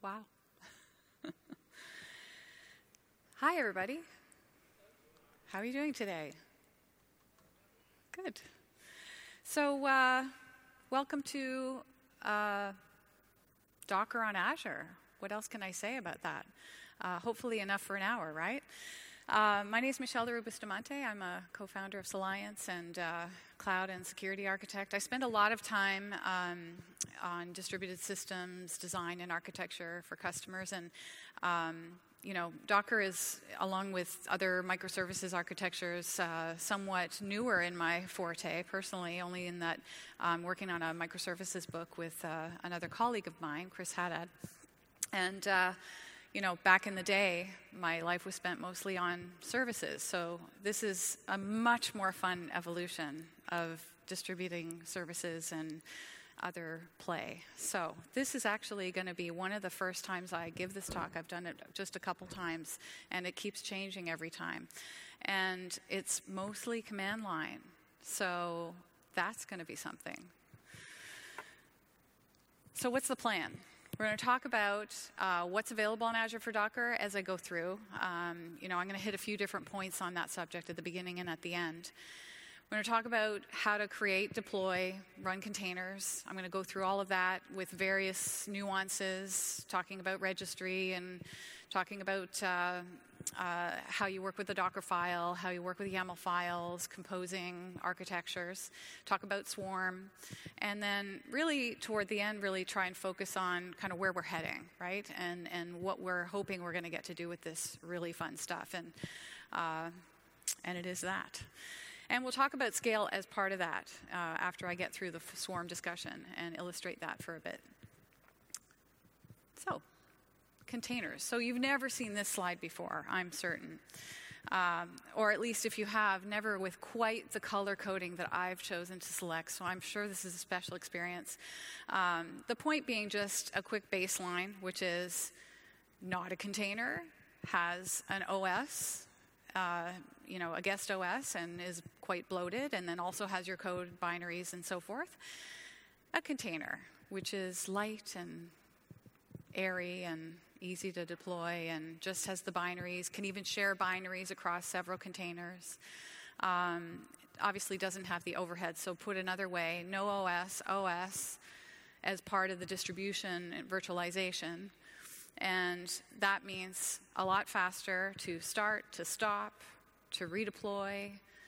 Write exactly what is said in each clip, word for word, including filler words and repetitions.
Wow. Hi, everybody. How are you doing today? Good. So, uh, welcome to uh, Docker on Azure. What else can I say about that? Uh, hopefully enough for an hour, right? Uh, my name is Michelle de Bustamante. I'm a co-founder of Soliance and uh, cloud and security architect. I spend a lot of time um, on distributed systems, design and architecture for customers. And, um, you know, Docker is, along with other microservices architectures, uh, somewhat newer in my forte, personally, only in that I'm working on a microservices book with uh, another colleague of mine, Chris Haddad. And, uh, you know, back in the day, my life was spent mostly on services. So this is a much more fun evolution of distributing services and other play. So this is actually going to be one of the first times I give this talk. I've done it just a couple times, and it keeps changing every time. And it's mostly command line. So that's going to be something. So what's the plan? We're going to talk about uh, what's available on Azure for Docker as I go through. Um, you know, I'm going to hit a few different points on that subject at the beginning and at the end. We're going to talk about how to create, deploy, run containers. I'm going to go through all of that with various nuances, talking about registry and talking about uh, uh, how you work with the Docker file, how you work with YAML files, composing architectures, talk about Swarm, and then really toward the end, really try and focus on kind of where we're heading, right? And, and what we're hoping we're going to get to do with this really fun stuff. And, uh, and it is that. And we'll talk about scale as part of that uh, after I get through the Swarm discussion and illustrate that for a bit. So, containers. So you've never seen this slide before, I'm certain. Um, or at least if you have, never with quite the color coding that I've chosen to select. So I'm sure this is a special experience. Um, the point being just a quick baseline, which is not a container, has an O S, uh, you know, a guest O S, and is quite bloated, and then also has your code binaries and so forth. A container, which is light and airy and easy to deploy and just has the binaries, can even share binaries across several containers. Um, obviously doesn't have the overhead, so put another way, no O S, O S as part of the distribution and virtualization. And that means a lot faster to start, to stop, to redeploy,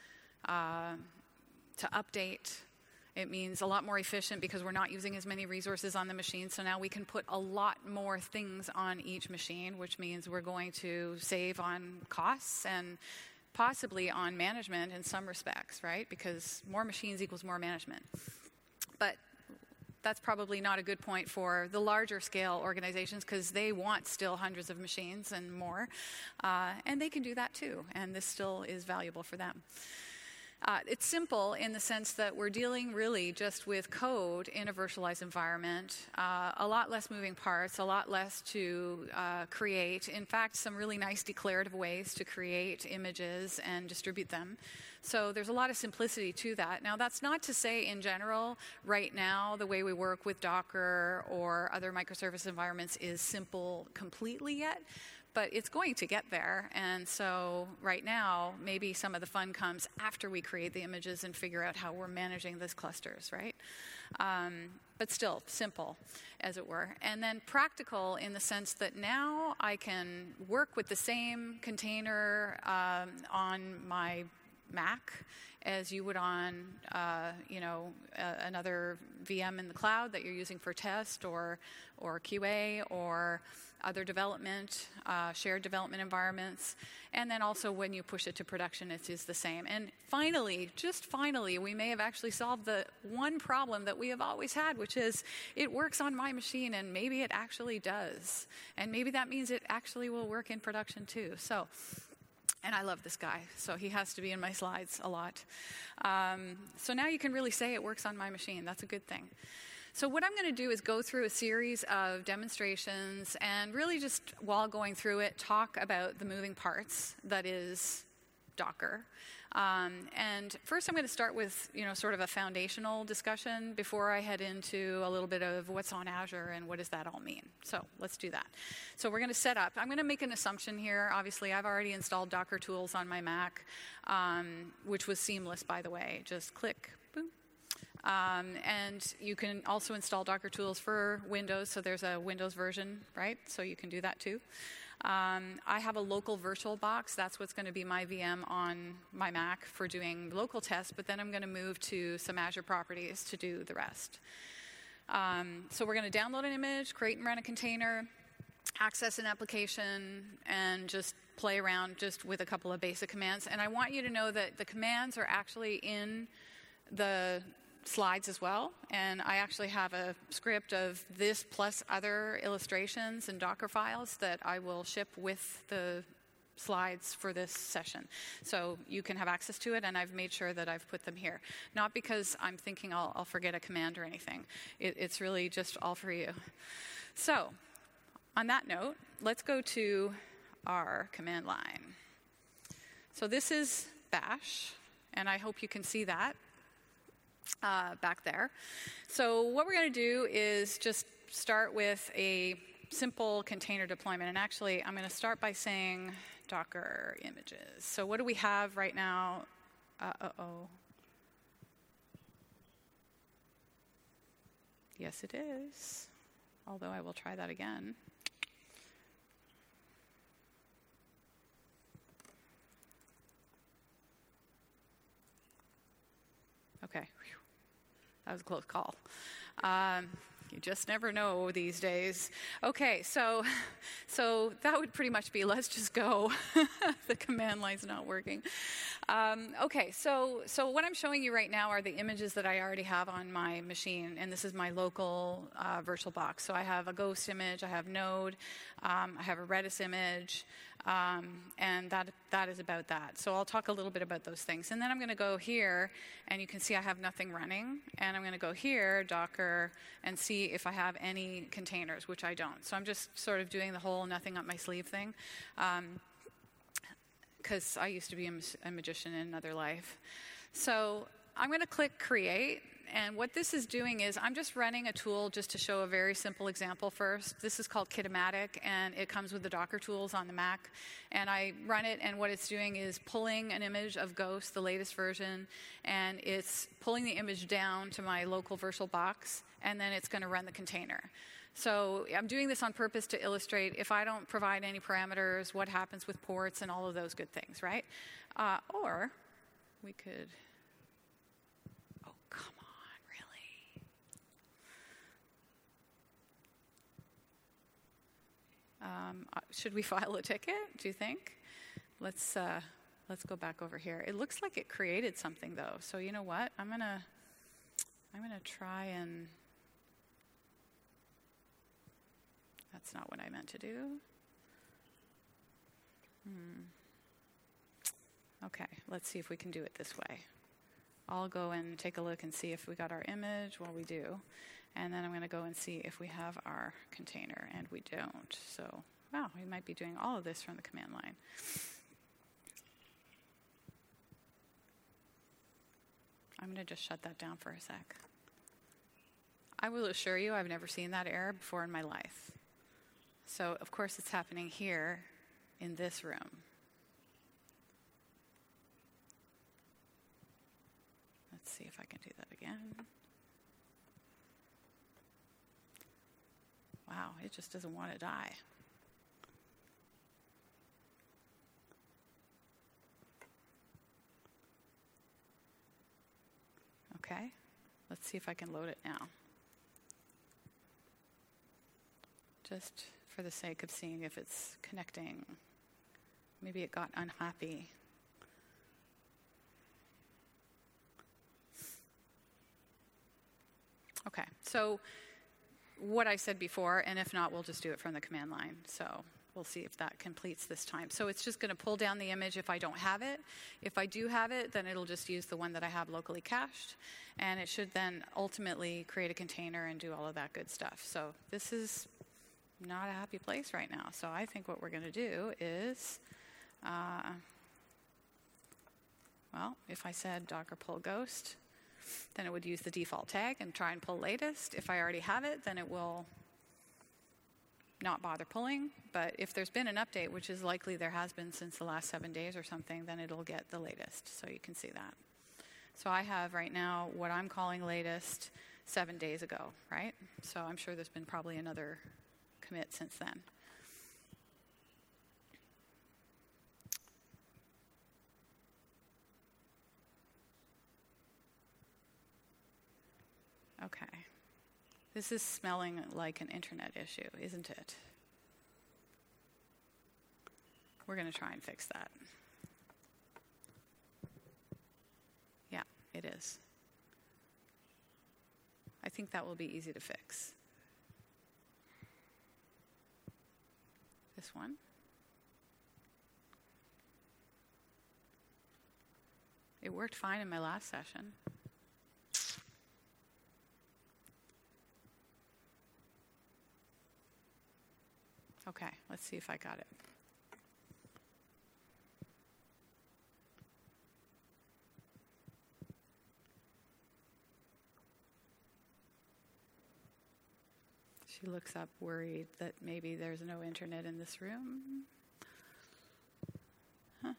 uh, to update. It means a lot more efficient because we're not using as many resources on the machine. So now we can put a lot more things on each machine, which means we're going to save on costs and possibly on management in some respects, right? Because more machines equals more management. But that's probably not a good point for the larger scale organizations because they want still hundreds of machines and more. Uh, and they can do that too. And this still is valuable for them. Uh, it's simple in the sense that we're dealing really just with code in a virtualized environment, uh, a lot less moving parts, a lot less to uh, create. In fact, some really nice declarative ways to create images and distribute them. So there's a lot of simplicity to that. Now, that's not to say in general, right now, the way we work with Docker or other microservice environments is simple completely yet. But it's going to get there, and so right now, maybe some of the fun comes after we create the images and figure out how we're managing those clusters, right? Um, but still, simple, as it were. And then practical in the sense that now I can work with the same container um, on my Mac as you would on, uh, you know, uh, another V M in the cloud that you're using for test or, or Q A or other development, uh, shared development environments. And then also when you push it to production, it is the same. And finally, just finally, we may have actually solved the one problem that we have always had, which is it works on my machine, and maybe it actually does. And maybe that means it actually will work in production too. So. And I love this guy, so he has to be in my slides a lot. Um, so now you can really say it works on my machine. That's a good thing. So what I'm going to do is go through a series of demonstrations and really just while going through it, talk about the moving parts that is Docker. Um, and first I'm going to start with, you know, sort of a foundational discussion before I head into a little bit of what's on Azure and what does that all mean. So let's do that. So we're going to set up. I'm going to make an assumption here. Obviously, I've already installed Docker tools on my Mac, um, which was seamless, by the way. Just click, boom. Um, and you can also install Docker tools for Windows. So there's a Windows version, right? So you can do that too. Um, I have a local virtual box. That's what's going to be my V M on my Mac for doing local tests, but then I'm going to move to some Azure properties to do the rest. Um, so we're going to download an image, create and run a container, access an application, and just play around just with a couple of basic commands. And I want you to know that the commands are actually in the slides as well, and I actually have a script of this plus other illustrations and Docker files that I will ship with the slides for this session. So you can have access to it, and I've made sure that I've put them here. Not because I'm thinking I'll, I'll forget a command or anything. It, it's really just all for you. So on that note, let's go to our command line. So this is bash, and I hope you can see that. Uh, back there. So what we're going to do is just start with a simple container deployment. And actually, I'm going to start by saying Docker images. So what do we have right now? Uh, uh-oh. Yes, it is. Although I will try that again. Okay. That was a close call. Um, you just never know these days. Okay, so so that would pretty much be let's just go. The command line's not working. Um, okay, so so what I'm showing you right now are the images that I already have on my machine, and this is my local uh, virtual box. So I have a Ghost image, I have Node, um, I have a Redis image, um, and that that is about that. So I'll talk a little bit about those things. And then I'm going to go here, and you can see I have nothing running. And I'm going to go here, Docker, and see if I have any containers, which I don't. So I'm just sort of doing the whole nothing up my sleeve thing. Um, because I used to be a, a magician in another life. So I'm going to click Create, and what this is doing is I'm just running a tool just to show a very simple example first. This is called Kitomatic, and it comes with the Docker tools on the Mac. And I run it, and what it's doing is pulling an image of Ghost, the latest version, and it's pulling the image down to my local virtual box, and then it's going to run the container. So I'm doing this on purpose to illustrate if I don't provide any parameters, what happens with ports and all of those good things, right? Uh, or we could, oh, come on, really? Um, should we file a ticket, do you think? Let's, uh, let's go back over here. It looks like it created something, though. So you know what? I'm going to I'm gonna try and... That's not what I meant to do. Hmm. Okay, let's see if we can do it this way. I'll go and take a look and see if we got our image. Well, we do. And then I'm going to go and see if we have our container, and we don't. So, wow, we might be doing all of this from the command line. I'm going to just shut that down for a sec. I will assure you I've never seen that error before in my life. So, of course, it's happening here in this room. Let's see if I can do that again. Wow, it just doesn't want to die. Okay, let's see if I can load it now. Just for the sake of seeing if it's connecting. Maybe it got unhappy. Okay, so what I said before, and if not, we'll just do it from the command line. So we'll see if that completes this time. So it's just going to pull down the image if I don't have it. If I do have it, then it'll just use the one that I have locally cached. And it should then ultimately create a container and do all of that good stuff. So this is not a happy place right now. So I think what we're going to do is uh, Well, if I said Docker pull ghost, then it would use the default tag and try and pull latest. If I already have it, then it will not bother pulling. But if there's been an update, which is likely there has been since the last seven days or something, then it'll get the latest. So you can see that. So I have right now what I'm calling latest seven days ago, right? So I'm sure there's been probably another commit since then. Okay. This is smelling like an internet issue, isn't it? We're going to try and fix that. Yeah, it is. I think that will be easy to fix. This one. It worked fine in my last session. Okay, let's see if I got it. She looks up worried that maybe there's no internet in this room. Huh.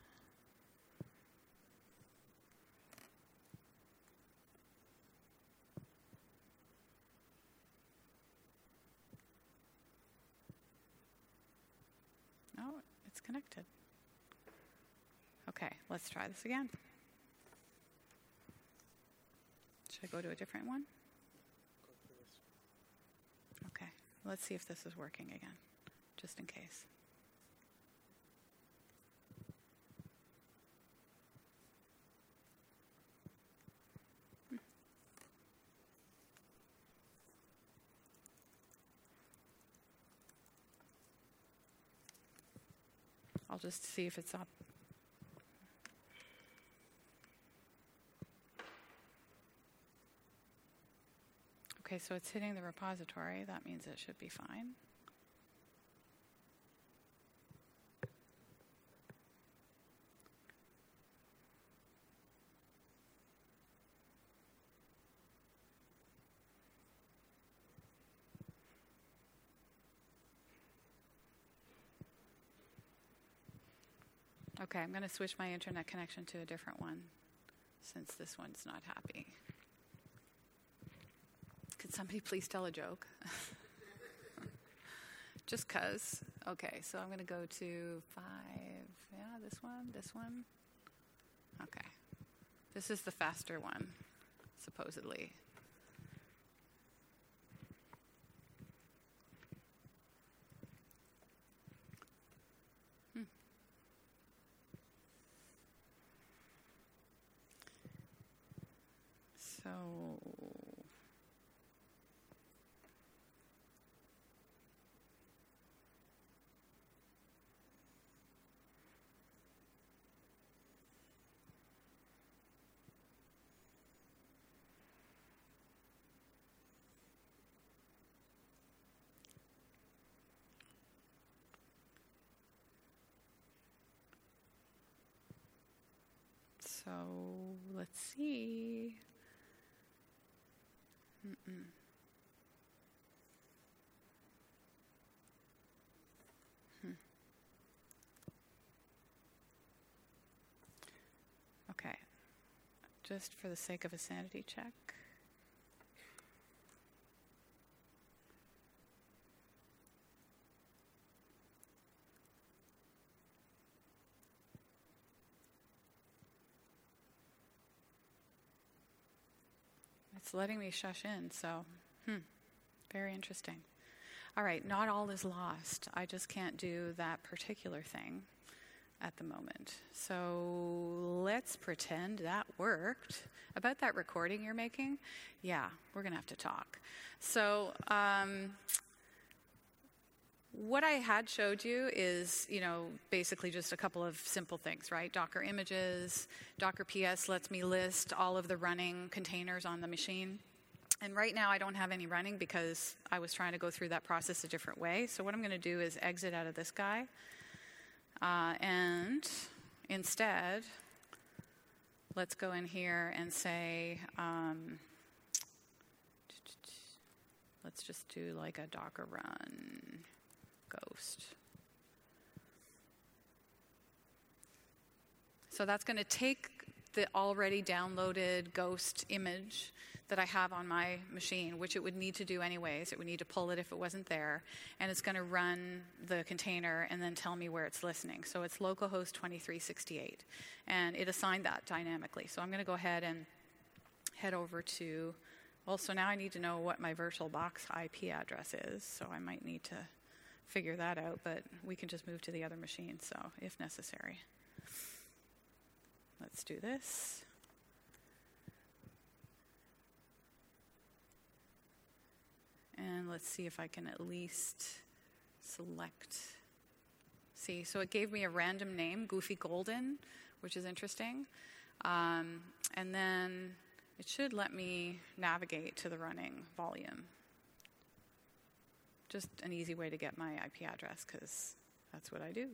Oh, it's connected. Okay, let's try this again. Should I go to a different one? Okay, let's see if this is working again, just in case. Hmm. I'll just see if it's up. Okay, so it's hitting the repository. That means it should be fine. Okay, I'm going to switch my internet connection to a different one since this one's not happy. Could somebody please tell a joke? Just cause. Okay, so I'm going to go to five. Yeah, this one, this one. Okay. This is the faster one, supposedly. Hmm. So... So let's see. Mm-mm. Hmm. Okay. Just for the sake of a sanity check. It's letting me shush in, so, hmm, very interesting. All right, not all is lost. I just can't do that particular thing at the moment. So let's pretend that worked. About that recording you're making, yeah, we're going to have to talk. So um, what I had showed you is, you know, basically just a couple of simple things, right? Docker images, Docker P S lets me list all of the running containers on the machine. And right now I don't have any running because I was trying to go through that process a different way. So what I'm going to do is exit out of this guy. Uh, and instead, let's go in here and say, um, let's just do like a Docker run Ghost. So that's going to take the already downloaded Ghost image that I have on my machine, which it would need to do anyways. It would need to pull it if it wasn't there. And it's going to run the container and then tell me where it's listening. So it's localhost twenty-three sixty-eight. And it assigned that dynamically. So I'm going to go ahead and head over to, well, so now I need to know what my VirtualBox I P address is. So I might need to figure that out, but we can just move to the other machine, so if necessary. Let's do this. And let's see if I can at least select. See, so it gave me a random name, Goofy Golden, which is interesting. Um, and then it should let me navigate to the running volume. Just an easy way to get my I P address, because that's what I do.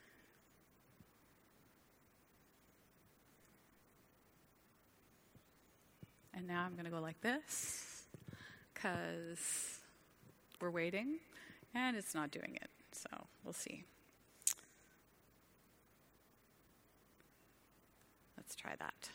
And now I'm going to go like this, because we're waiting, and it's not doing it. So we'll see. Let's try that.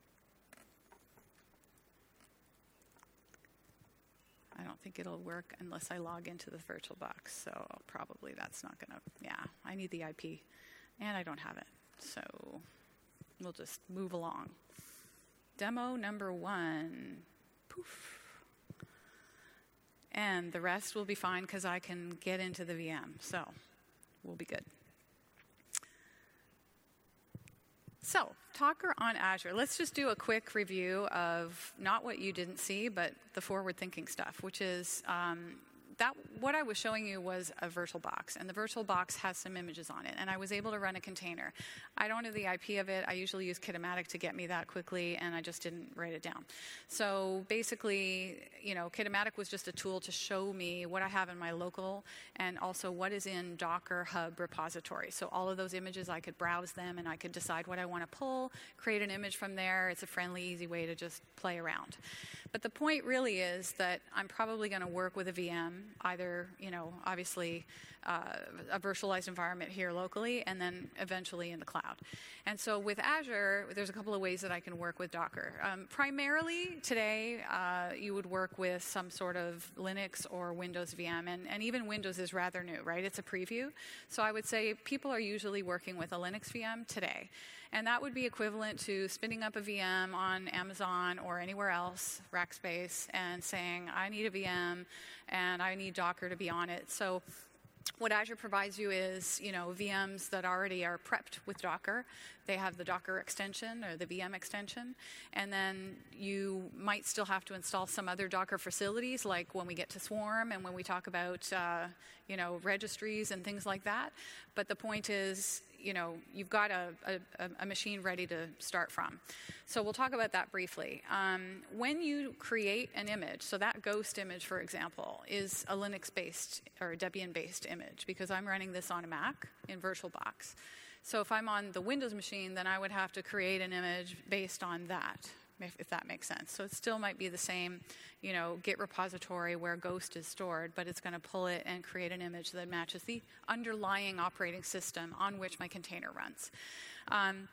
I don't think it'll work unless I log into the VirtualBox, so probably that's not going to, yeah, I need the I P, and I don't have it. So we'll just move along. Demo number one, poof. And the rest will be fine because I can get into the V M, so we'll be good. So, Docker on Azure. Let's just do a quick review of not what you didn't see, but the forward-thinking stuff, which is um, that what I was showing you was a VirtualBox, and the VirtualBox has some images on it, and I was able to run a container. I don't have the I P of it. I usually use Kitomatic to get me that quickly, and I just didn't write it down. So basically, you know, Kitomatic was just a tool to show me what I have in my local and also what is in Docker Hub repository. So all of those images, I could browse them, and I could decide what I want to pull, create an image from there. It's a friendly, easy way to just play around. But the point really is that I'm probably going to work with a V M, either, you know, obviously uh, a virtualized environment here locally, and then eventually in the cloud. And so with Azure, there's a couple of ways that I can work with Docker. Um, primarily today, uh, you would work with some sort of Linux or Windows V M, and, and even Windows is rather new, right? It's a preview. So I would say people are usually working with a Linux V M today. And that would be equivalent to spinning up a V M on Amazon or anywhere else, Rackspace, and saying, I need a V M and I need Docker to be on it. So what Azure provides you is, you know, V Ms that already are prepped with Docker. They have the Docker extension or the V M extension. And then you might still have to install some other Docker facilities, like when we get to Swarm and when we talk about, uh, you know, registries and things like that. But the point is, you know, you've got a, a, a machine ready to start from. So we'll talk about that briefly. Um, when you create an image, so that Ghost image, for example, is a Linux-based or a Debian-based image, because I'm running this on a Mac in VirtualBox. So if I'm on the Windows machine, then I would have to create an image based on that, if, if that makes sense. So it still might be the same, you know, Git repository where Ghost is stored, but it's going to pull it and create an image that matches the underlying operating system on which my container runs. Um,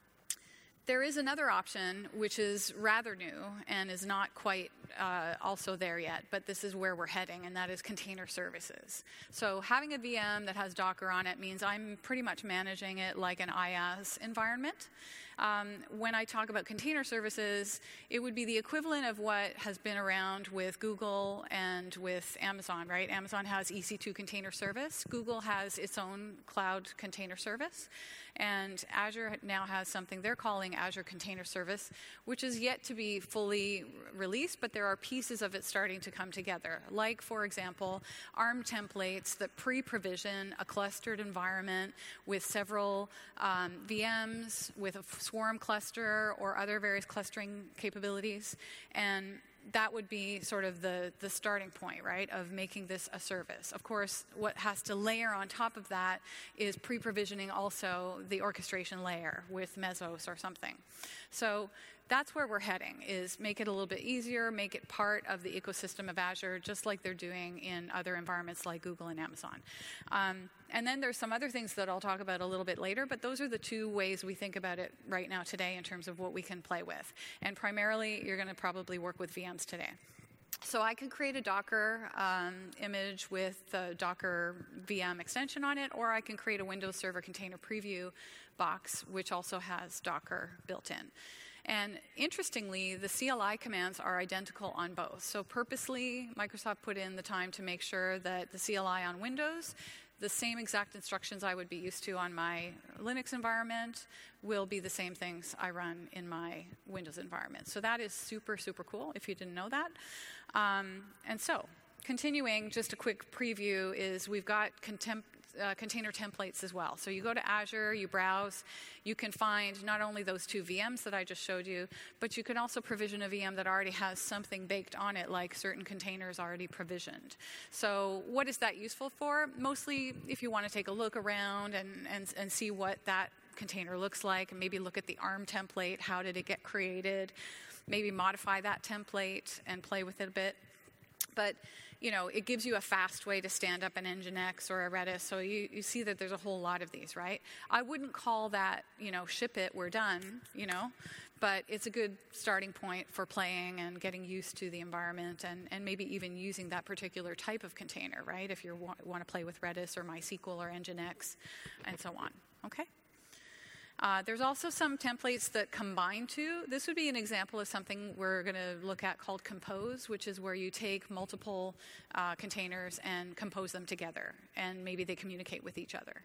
There is another option, which is rather new and is not quite uh, also there yet, but this is where we're heading, and that is container services. So having a V M that has Docker on it means I'm pretty much managing it like an IaaS environment. Um, when I talk about container services, it would be the equivalent of what has been around with Google and with Amazon, right? Amazon has E C two Container Service. Google has its own cloud container service. And Azure now has something they're calling Azure Container Service, which is yet to be fully released, but there are pieces of it starting to come together. Like, for example, ARM templates that pre-provision a clustered environment with several um, V Ms, with a Swarm cluster or other various clustering capabilities. And that would be sort of the, the starting point, right, of making this a service. Of course, what has to layer on top of that is pre-provisioning also the orchestration layer with Mesos or something. So that's where we're heading, is make it a little bit easier, make it part of the ecosystem of Azure, just like they're doing in other environments like Google and Amazon. Um, and then there's some other things that I'll talk about a little bit later, but those are the two ways we think about it right now today in terms of what we can play with. And primarily, you're going to probably work with V Ms today. So I could create a Docker um, image with the Docker V M extension on it, or I can create a Windows Server Container Preview box, which also has Docker built in. And interestingly, the C L I commands are identical on both. So purposely, Microsoft put in the time to make sure that the C L I on Windows, the same exact instructions I would be used to on my Linux environment, will be the same things I run in my Windows environment. So that is super, super cool, if you didn't know that. Um, and so, continuing, just a quick preview is we've got contem- uh, container templates as well. So you go to Azure, you browse, you can find not only those two V Ms that I just showed you, but you can also provision a V M that already has something baked on it, like certain containers already provisioned. So what is that useful for? Mostly if you want to take a look around and, and, and see what that container looks like, and maybe look at the ARM template, how did it get created, maybe modify that template and play with it a bit. But, you know, it gives you a fast way to stand up an Nginx or a Redis, so you, you see that there's a whole lot of these, right? I wouldn't call that, you know, ship it, we're done, you know, but it's a good starting point for playing and getting used to the environment and, and maybe even using that particular type of container, right, if you want, want to play with Redis or MySQL or Nginx and so on, okay? Uh, there's also some templates that combine to. This would be an example of something we're going to look at called Compose, which is where you take multiple uh, containers and compose them together, and maybe they communicate with each other.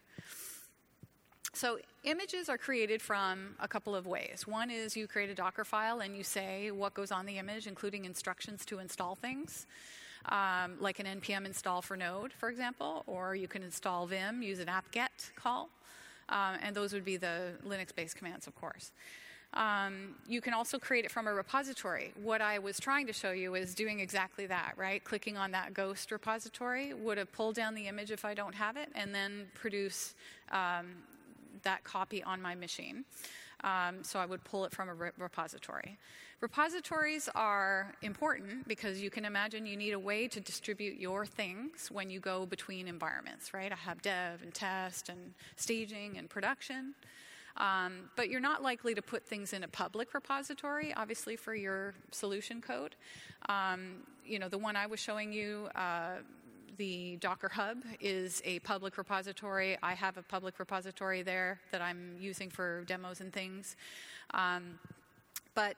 So images are created from a couple of ways. One is you create a Docker file and you say what goes on the image, including instructions to install things, um, like an N P M install for Node, for example, or you can install Vim, use an apt-get call. Um, and those would be the Linux-based commands, of course. Um, you can also create it from a repository. What I was trying to show you is doing exactly that, right? Clicking on that ghost repository would have pulled down the image if I don't have it, and then produce um, that copy on my machine. Um, so I would pull it from a re- repository. Repositories are important because you can imagine you need a way to distribute your things when you go between environments, right? I have dev and test and staging and production. Um, but you're not likely to put things in a public repository, obviously, for your solution code. Um, you know, the one I was showing you, uh, the Docker Hub, is a public repository. I have a public repository there that I'm using for demos and things. Um, but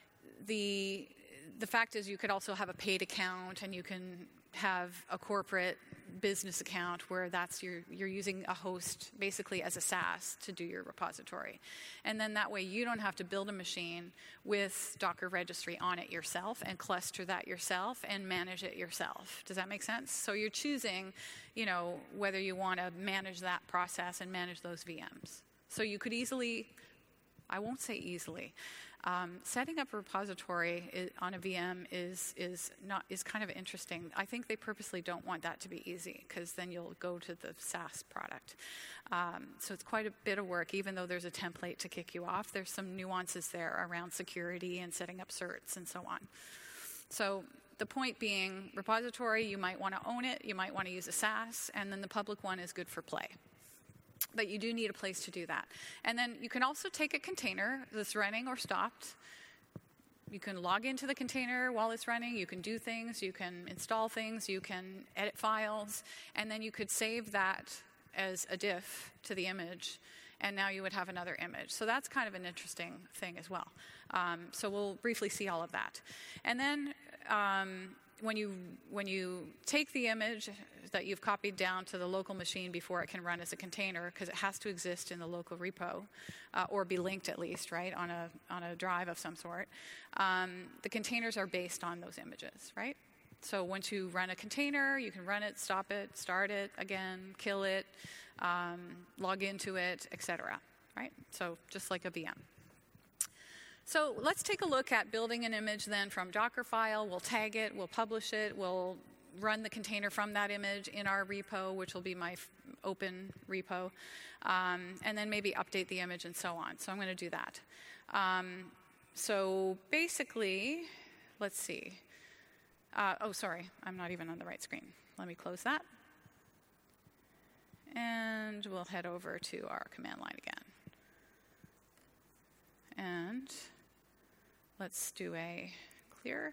the the fact is you could also have a paid account, and you can have a corporate business account where that's your, you're using a host basically as a SaaS to do your repository. And then that way you don't have to build a machine with Docker registry on it yourself and cluster that yourself and manage it yourself. Does that make sense? So you're choosing, you know, whether you want to manage that process and manage those V Ms. So you could easily, I won't say easily, Um, setting up a repository is, on a V M is is not is kind of interesting. I think they purposely don't want that to be easy, because then you'll go to the SaaS product. Um, so it's quite a bit of work, even though there's a template to kick you off. There's some nuances there around security and setting up certs and so on. So the point being, repository, you might want to own it, you might want to use a SaaS, and then the public one is good for play. But you do need a place to do that. And then you can also take a container that's running or stopped. You can log into the container while it's running. You can do things. You can install things. You can edit files. And then you could save that as a diff to the image. And now you would have another image. So that's kind of an interesting thing as well. Um, so we'll briefly see all of that. And then um, when you when you take the image that you've copied down to the local machine before it can run as a container, because it has to exist in the local repo, uh, or be linked at least, right, on a on a drive of some sort. Um, the containers are based on those images, right? So once you run a container, you can run it, stop it, start it again, kill it, um, log into it, et cetera. Right? So just like a V M. So let's take a look at building an image then from Dockerfile. We'll tag it, we'll publish it, we'll run the container from that image in our repo, which will be my f- open repo, um, and then maybe update the image and so on. So I'm going to do that. Um, so basically, let's see. Uh, oh, sorry, I'm not even on the right screen. Let me close that. And we'll head over to our command line again. And let's do a clear.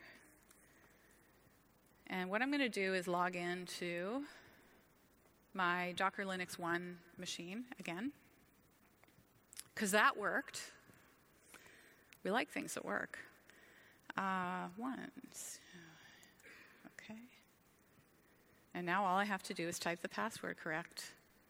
And what I'm going to do is log into my Docker Linux one machine again, because that worked. We like things that work. Uh, once. Okay. And now all I have to do is type the password correct.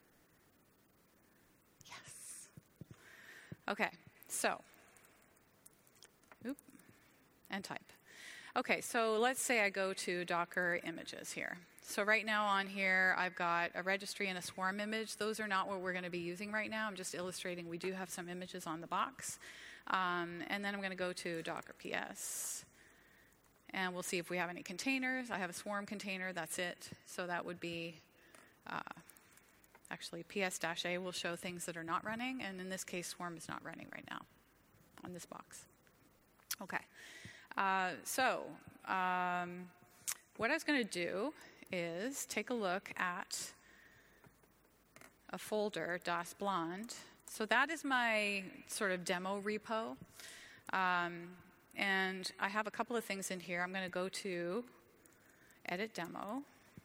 Yes. Okay, so. Oop. And type. Okay, so let's say I go to Docker images here. So right now on here, I've got a registry and a swarm image. Those are not what we're going to be using right now. I'm just illustrating we do have some images on the box. Um, and then I'm going to go to Docker P S. And we'll see if we have any containers. I have a swarm container, that's it. So that would be, uh, actually P S-A will show things that are not running. And in this case, swarm is not running right now on this box. Okay. Uh, so um, what I was going to do is take a look at a folder, Das Blond. So that is my sort of demo repo. Um, and I have a couple of things in here. I'm going to go to Edit Demo.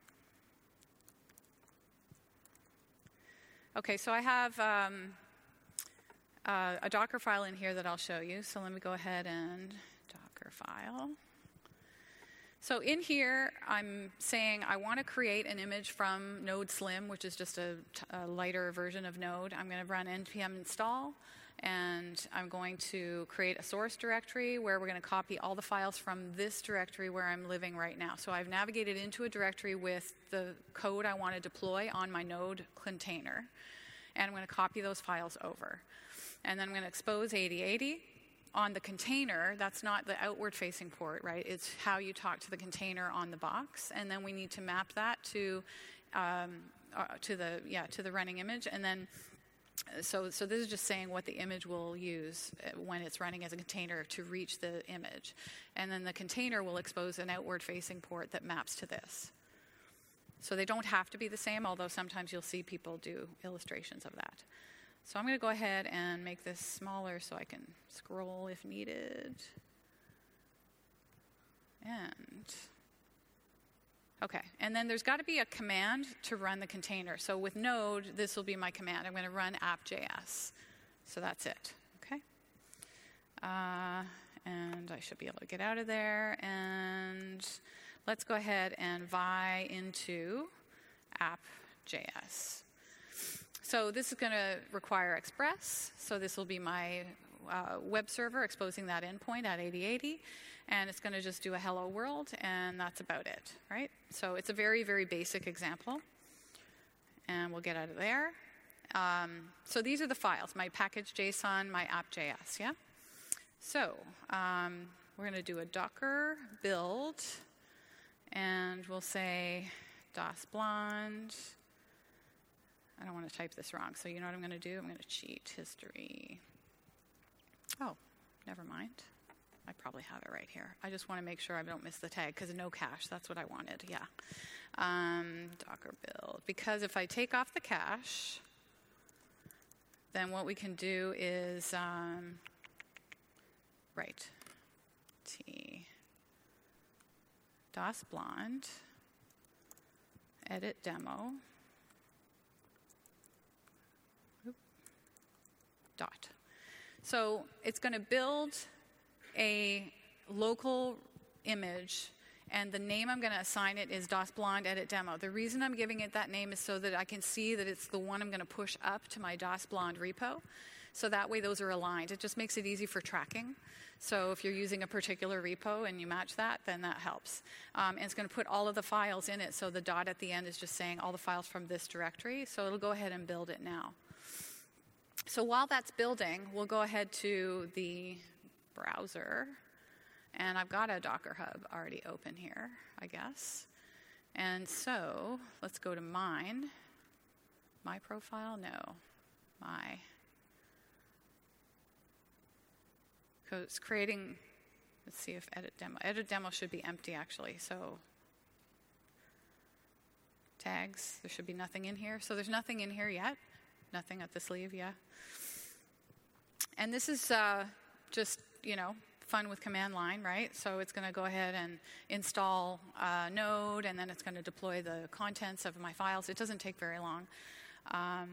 Okay, so I have um, uh, a Docker file in here that I'll show you. So let me go ahead and file. So in here, I'm saying I want to create an image from Node Slim, which is just a, a lighter version of Node. I'm going to run npm install, and I'm going to create a source directory where we're going to copy all the files from this directory where I'm living right now. So I've navigated into a directory with the code I want to deploy on my Node container, and I'm going to copy those files over. And then I'm going to expose eighty eighty. On the container, that's not the outward-facing port, right? It's how you talk to the container on the box, and then we need to map that to um, uh, to the yeah to the running image, and then so so this is just saying what the image will use when it's running as a container to reach the image, and then the container will expose an outward-facing port that maps to this. So they don't have to be the same, although sometimes you'll see people do illustrations of that. So I'm going to go ahead and make this smaller so I can scroll if needed. And, okay, and then there's got to be a command to run the container. So with Node, this will be my command. I'm going to run app.js. So that's it, okay? Uh, and I should be able to get out of there. And let's go ahead and vi into app.js. So this is going to require Express. So this will be my uh, web server exposing that endpoint at eighty eighty. And it's going to just do a hello world, and that's about it, right? So it's a very, very basic example. And we'll get out of there. Um, so these are the files, my package.json, my app.js, yeah? So um, we're going to do a Docker build, and we'll say Das Blond. I don't want to type this wrong, so you know what I'm going to do? I'm going to cheat history. Oh, never mind. I probably have it right here. I just want to make sure I don't miss the tag, because no cache, that's what I wanted, yeah. Um, Docker build. Because if I take off the cache, then what we can do is, um, right, T, Das Blond, edit demo, dot. So it's going to build a local image, and the name I'm going to assign it is Das Blond Edit Demo. The reason I'm giving it that name is so that I can see that it's the one I'm going to push up to my Das Blond repo. So that way those are aligned. It just makes it easy for tracking. So if you're using a particular repo and you match that, then that helps. Um, and it's going to put all of the files in it, so the dot at the end is just saying all the files from this directory. So it'll go ahead and build it now. So while that's building, we'll go ahead to the browser. And I've got a Docker Hub already open here, I guess. And so let's go to mine. My profile? No. My. So it's creating, let's see if edit demo. Edit demo should be empty, actually. So tags, there should be nothing in here. So there's nothing in here yet. Nothing at the sleeve, yeah. And this is uh, just, you know, fun with command line, right? So it's going to go ahead and install uh, Node, and then it's going to deploy the contents of my files. It doesn't take very long. Um,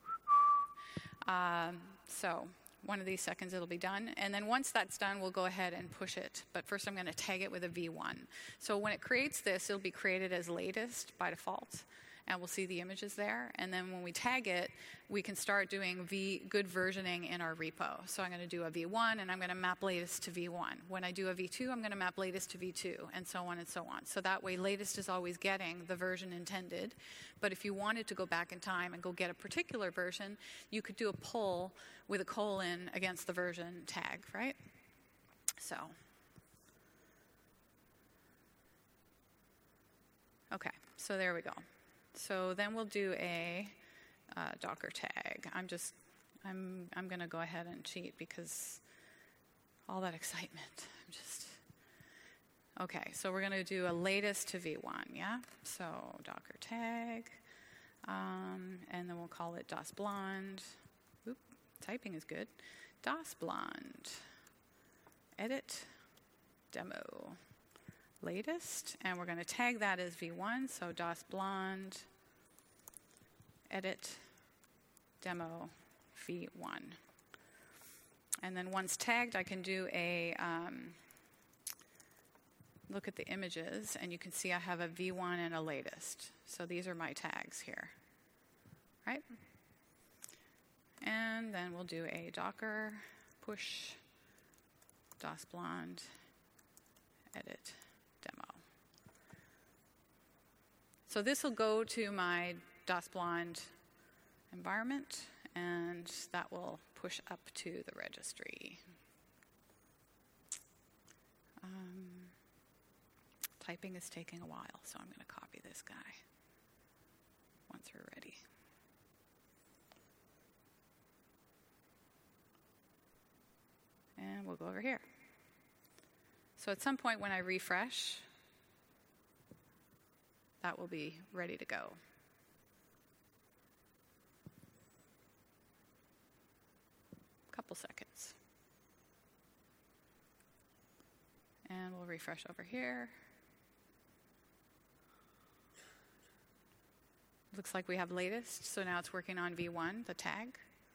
um, so one of these seconds it'll be done. And then once that's done, we'll go ahead and push it. But first I'm going to tag it with a v one. So when it creates this, it'll be created as latest by default. And we'll see the images there. And then when we tag it, we can start doing v good versioning in our repo. So I'm going to do a v one, and I'm going to map latest to v one. When I do a v two, I'm going to map latest to v two, and so on and so on. So that way, latest is always getting the version intended. But if you wanted to go back in time and go get a particular version, you could do a pull with a colon against the version tag, right? So, okay, so there we go. So then we'll do a uh, Docker tag. I'm just, I'm, I'm going to go ahead and cheat because all that excitement. I'm just, okay. So we're going to do a latest to v one, yeah. So Docker tag, um, and then we'll call it DOSBlonde. Oop, typing is good. DOSBlonde. Edit demo. Latest, and we're going to tag that as v one, so DOSBlonde edit demo v one. And then once tagged, I can do a um, look at the images, and you can see I have a v one and a latest. So these are my tags here, right? And then we'll do a Docker push DOSBlonde edit demo. So this will go to my DOSBlonde environment, and that will push up to the registry. Um, typing is taking a while, so I'm going to copy this guy once we're ready. And we'll go over here. So at some point when I refresh, that will be ready to go. Couple seconds. And we'll refresh over here. Looks like we have latest, so now it's working on v one, the tag.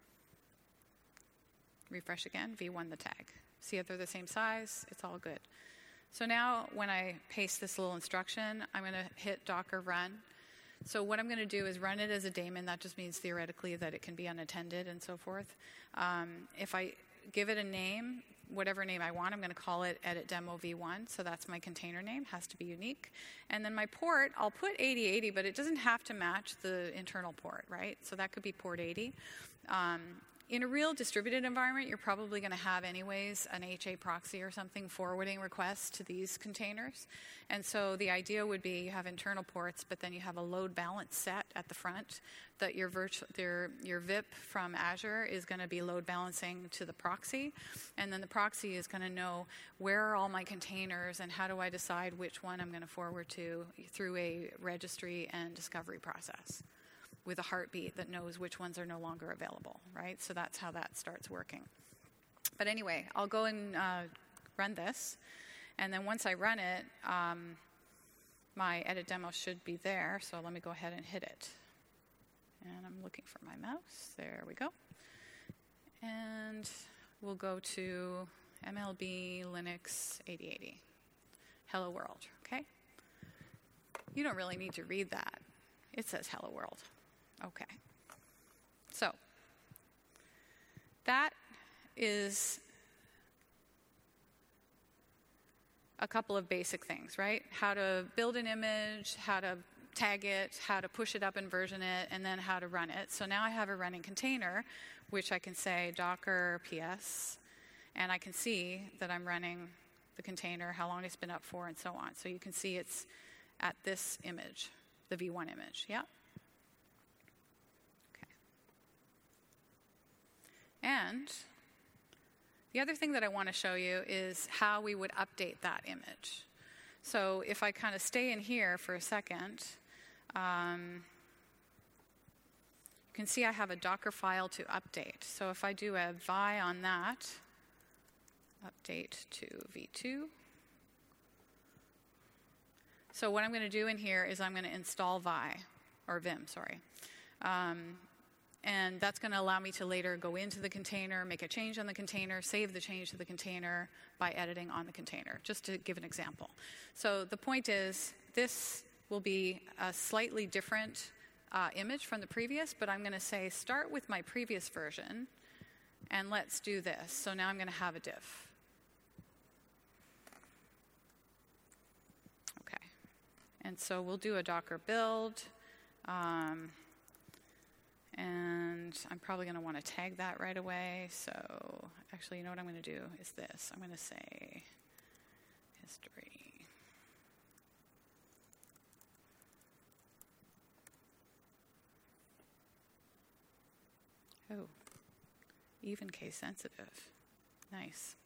Refresh again, v one, the tag. See if they're the same size, it's all good. So now when I paste this little instruction, I'm going to hit Docker run. So what I'm going to do is run it as a daemon. That just means theoretically that it can be unattended and so forth. Um, if I give it a name, whatever name I want, I'm going to call it edit demo v one. So that's my container name, has to be unique. And then my port, I'll put eighty eighty, but it doesn't have to match the internal port, right? So that could be port eighty. Um, In a real distributed environment, you're probably going to have anyways an H A proxy or something forwarding requests to these containers. And so the idea would be you have internal ports, but then you have a load balance set at the front that your, virtual, your, your V I P from Azure is going to be load balancing to the proxy. And then the proxy is going to know where are all my containers and how do I decide which one I'm going to forward to through a registry and discovery process, with a heartbeat that knows which ones are no longer available, right? So that's how that starts working. But anyway, I'll go and uh, run this. And then once I run it, um, my edit demo should be there. So let me go ahead and hit it. And I'm looking for my mouse. There we go. And we'll go to M L B Linux eighty eighty. Hello world, okay? You don't really need to read that. It says hello world. Okay, so that is a couple of basic things, right? How to build an image, how to tag it, how to push it up and version it, and then how to run it. So now I have a running container, which I can say Docker P S And I can see that I'm running the container, how long it's been up for, and so on. So you can see it's at this image, the v one image. Yeah? Okay. And the other thing that I want to show you is how we would update that image. So if I kind of stay in here for a second, um, you can see I have a Docker file to update. So if I do a vi on that, update to v two. So what I'm going to do in here is I'm going to install vi, or vim, sorry. Um, and that's going to allow me to later go into the container, make a change on the container, save the change to the container by editing on the container, just to give an example. So the point is, this will be a slightly different uh, image from the previous, but I'm going to say start with my previous version, and let's do this. So now I'm going to have a diff. Okay. And so we'll do a Docker build. Um, And I'm probably going to want to tag that right away. So actually, you know what I'm going to do is this. I'm going to say history. Oh, even case sensitive. Nice.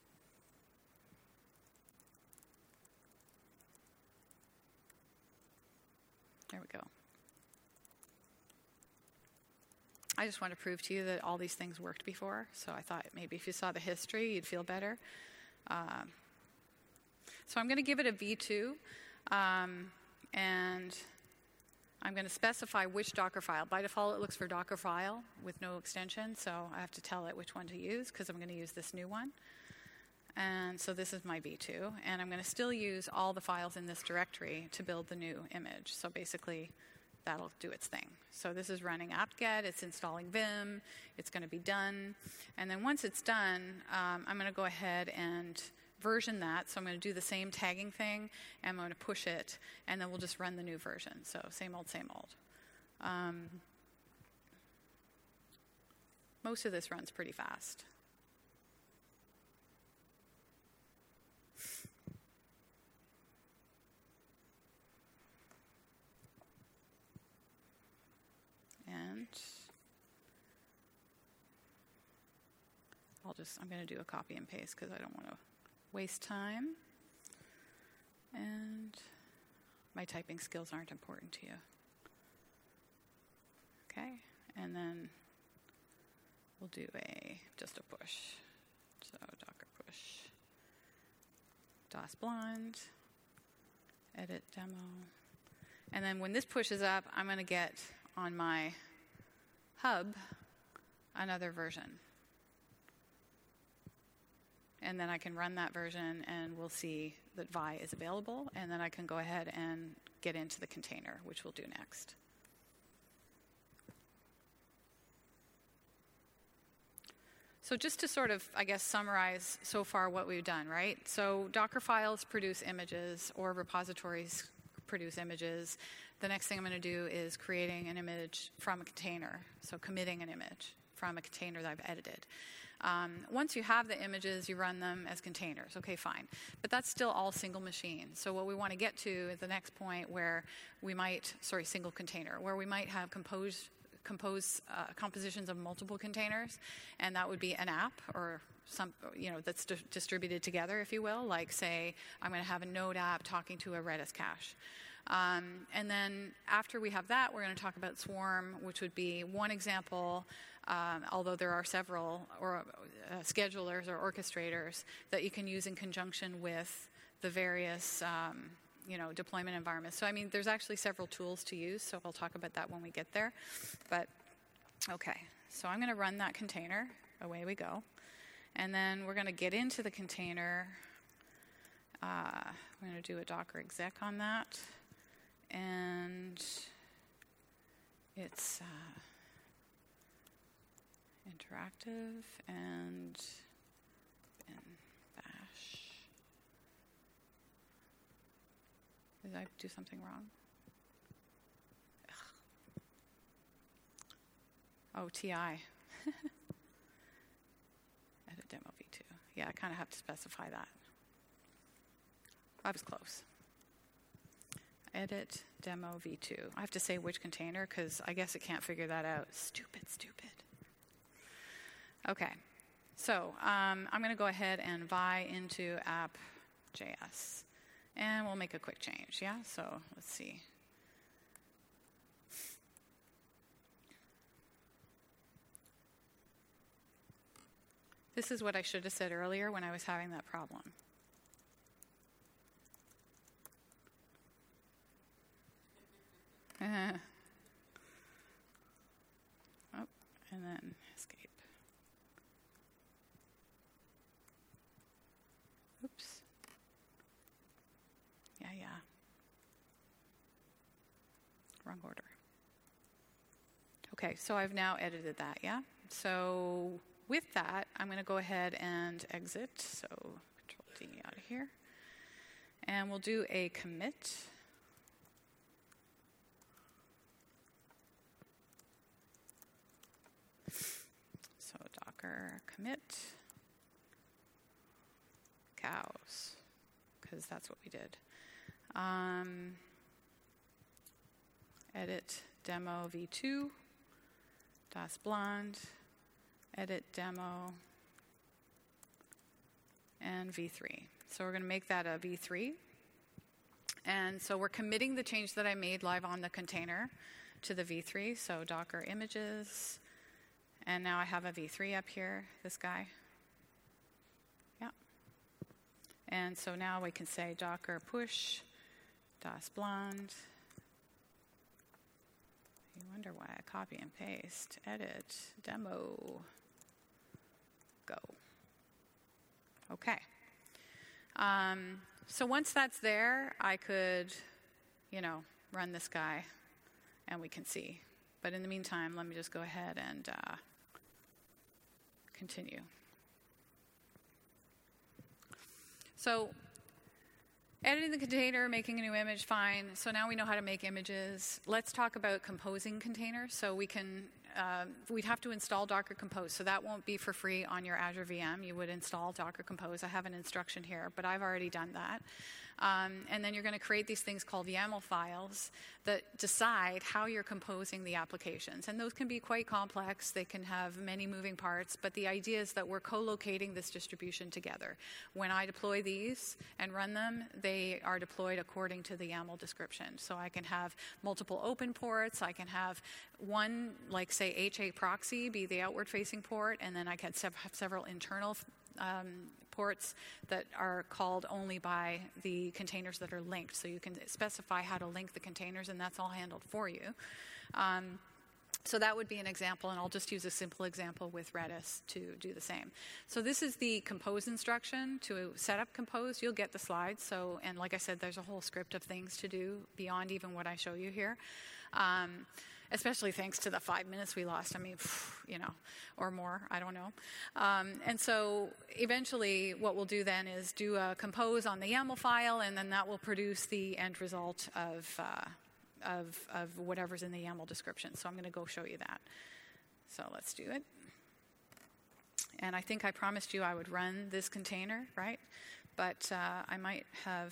There we go. I just want to prove to you that all these things worked before, so I thought maybe if you saw the history, you'd feel better. Um, so I'm going to give it a v two, um, and I'm going to specify which Docker file. By default, it looks for Docker file with no extension, so I have to tell it which one to use because I'm going to use this new one. And so this is my v two, and I'm going to still use all the files in this directory to build the new image. So basically, that'll do its thing. So this is running apt-get, it's installing vim, it's going to be done. And then once it's done, um, I'm going to go ahead and version that. So I'm going to do the same tagging thing, and I'm going to push it, and then we'll just run the new version. So same old, same old. Um, most of this runs pretty fast. And I'll just, I'm going to do a copy and paste because I don't want to waste time. And my typing skills aren't important to you. Okay, and then we'll do a, just a push. So Docker push, DOS blind, edit demo. And then when this pushes up, I'm going to get on my hub another version. And then I can run that version, and we'll see that vi is available, and then I can go ahead and get into the container, which we'll do next. So just to sort of, I guess, summarize so far what we've done, right? So Docker files produce images, or repositories produce images. The next thing I'm going to do is creating an image from a container, so committing an image from a container that I've edited. Um, once you have the images, you run them as containers. Okay, fine. But that's still all single machine. So what we want to get to is the next point where we might, sorry, single container, where we might have composed, compose uh, compositions of multiple containers, and that would be an app or some, you know, that's di- distributed together, if you will. Like, say, I'm going to have a Node app talking to a Redis cache. Um, and then after we have that, we're going to talk about Swarm, which would be one example, um, although there are several or uh, schedulers or orchestrators that you can use in conjunction with the various um, you know, deployment environments. So, I mean, there's actually several tools to use, so I'll talk about that when we get there. But, okay, so I'm going to run that container. Away we go. And then we're going to get into the container. Uh, I'm going to do a Docker exec on that. And it's uh, interactive and bin bash. Did I do something wrong? Ugh. Oh, T I. Edit demo v two. I kind of have to specify that. I was close. Edit demo v two. I have to say which container because I guess it can't figure that out. Stupid, stupid. Okay, so um, I'm going to go ahead and vi into app.js. And we'll make a quick change, yeah? So let's see. This is what I should have said earlier when I was having that problem. Uh-huh. Oh, and then escape. Oops. Yeah, yeah. Wrong order. Okay, so I've now edited that, yeah? So with that, I'm going to go ahead and exit. So Control D out of here. And we'll do a commit. So Docker commit cows, because that's what we did. Um, edit demo v two, das blonde, edit demo, and v three. So we're going to make that a v three. And so we're committing the change that I made live on the container to the v three. So Docker images. And now I have a v three up here, this guy. Yeah. And so now we can say Docker push das blonde. You wonder why I copy and paste. Edit, demo, go. Okay. Um, so once that's there, I could, you know, run this guy and we can see. But in the meantime, let me just go ahead and uh, continue. So editing the container, making a new image, fine. So now we know how to make images. Let's talk about composing containers. So we can, uh, we'd have to install Docker Compose. So that won't be for free on your Azure V M. You would install Docker Compose. I have an instruction here, but I've already done that. Um, and then you're going to create these things called YAML files that decide how you're composing the applications. And those can be quite complex. They can have many moving parts. But the idea is that we're co-locating this distribution together. When I deploy these and run them, they are deployed according to the YAML description. So I can have multiple open ports. I can have one, like, say, H A proxy be the outward-facing port. And then I can have several internal um, ports that are called only by the containers that are linked. So you can specify how to link the containers, and that's all handled for you. Um, so that would be an example, and I'll just use a simple example with Redis to do the same. So this is the compose instruction to set up compose. You'll get the slides. So, and like I said, there's a whole script of things to do beyond even what I show you here. Um, especially thanks to the five minutes we lost. I mean, you know, or more, I don't know. Um, and so eventually what we'll do then is do a compose on the YAML file, and then that will produce the end result of, uh, of, of whatever's in the YAML description. So I'm going to go show you that. So let's do it. And I think I promised you I would run this container, right? But uh, I might have...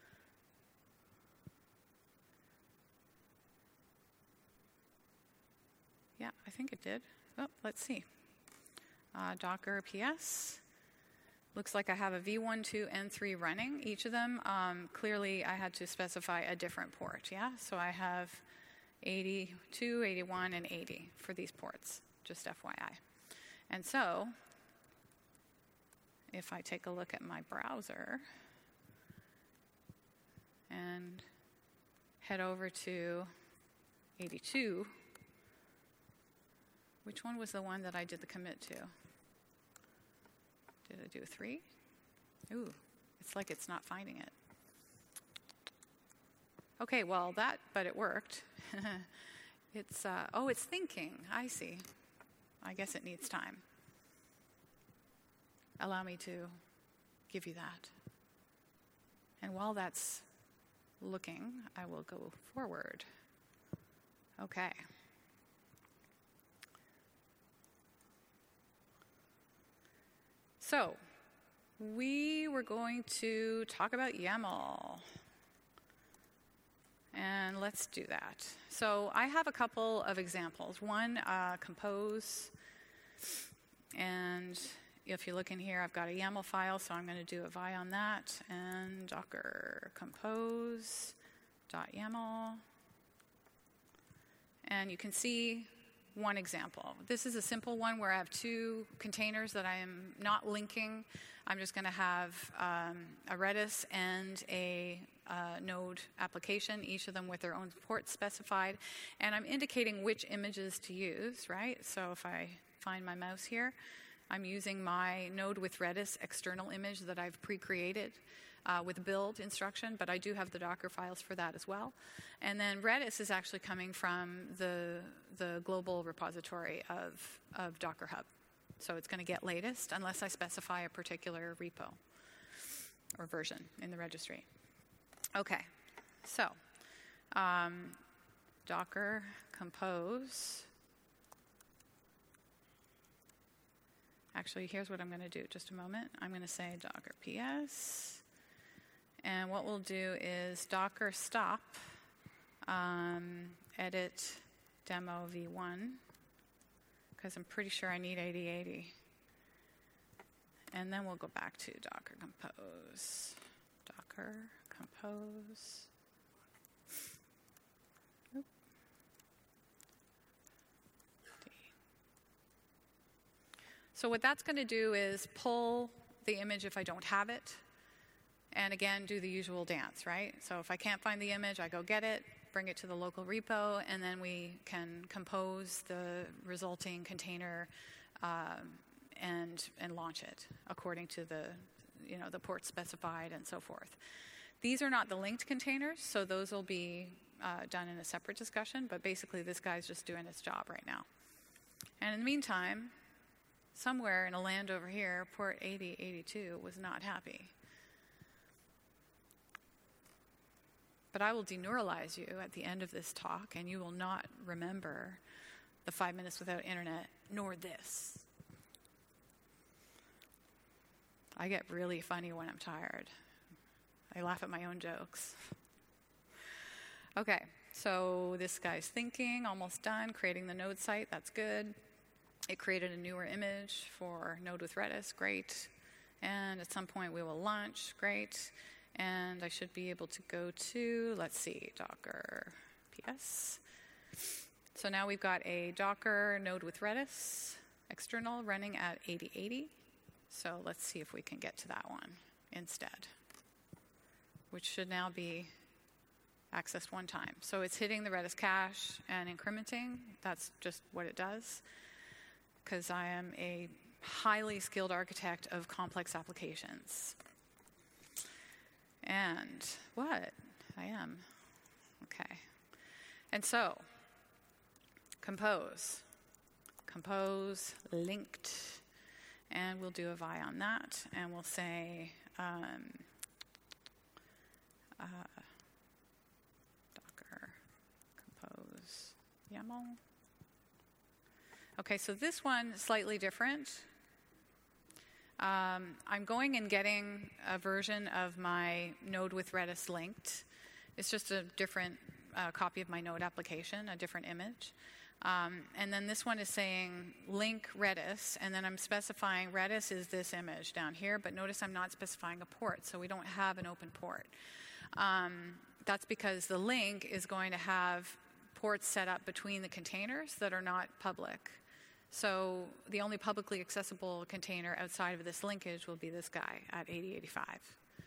Yeah, I think it did. Oh, let's see. Uh, Docker P S. Looks like I have a v one, two, and three running. Each of them, um, clearly I had to specify a different port, yeah? So I have eighty-two, eighty-one, and eighty for these ports, just F Y I. And so, if I take a look at my browser and head over to eighty-two, which one was the one that I did the commit to? Did I do a three? Ooh, it's like it's not finding it. Okay, well, that, but it worked. It's, uh, oh, it's thinking. I see. I guess it needs time. Allow me to give you that. And while that's looking, I will go forward. Okay. So, we were going to talk about YAML. And let's do that. So I have a couple of examples. One, uh, compose. And if you look in here, I've got a YAML file, so I'm going to do a vi on that. And docker compose.yaml. And you can see one example. This is a simple one where I have two containers that I am not linking. I'm just going to have um, a Redis and a uh, Node application, each of them with their own port specified. And I'm indicating which images to use, right? So if I find my mouse here, I'm using my Node with Redis external image that I've pre-created uh, with build instruction, but I do have the Docker files for that as well. And then Redis is actually coming from the, the global repository of, of Docker Hub. So it's going to get latest unless I specify a particular repo or version in the registry. Okay, so um, Docker compose. Actually, here's what I'm going to do. Just a moment. I'm going to say Docker P S. And what we'll do is Docker stop um, edit demo v one, because I'm pretty sure I need eighty eighty. And then we'll go back to Docker compose. Docker compose. Oop. D. So what that's going to do is pull the image if I don't have it. And again, do the usual dance, right? So if I can't find the image, I go get it, bring it to the local repo, and then we can compose the resulting container um, and and launch it according to the you know the port specified and so forth. These are not the linked containers, so those will be uh, done in a separate discussion. But basically, this guy's just doing his job right now. And in the meantime, somewhere in a land over here, port eighty eighty-two was not happy. But I will deneuralize you at the end of this talk, and you will not remember the five minutes without internet, nor this. I get really funny when I'm tired. I laugh at my own jokes. Okay, so this guy's thinking, almost done, creating the node site, that's good. It created a newer image for Node with Redis, great. And at some point we will launch, great. And I should be able to go to, let's see, Docker P S. So now we've got a Docker Node with Redis external running at eighty eighty. So let's see if we can get to that one instead, which should now be accessed one time. So it's hitting the Redis cache and incrementing. That's just what it does, because I am a highly skilled architect of complex applications. And what? I am. Okay. And so, compose. Compose linked. And we'll do a vi on that. And we'll say um, uh, Docker compose YAML. Okay, so this one is slightly different. Um, I'm going and getting a version of my Node with Redis linked. It's just a different uh, copy of my Node application, a different image. Um, and then this one is saying link Redis, and then I'm specifying Redis is this image down here, but notice I'm not specifying a port, so we don't have an open port. Um, that's because the link is going to have ports set up between the containers that are not public. So the only publicly accessible container outside of this linkage will be this guy at eighty eighty-five.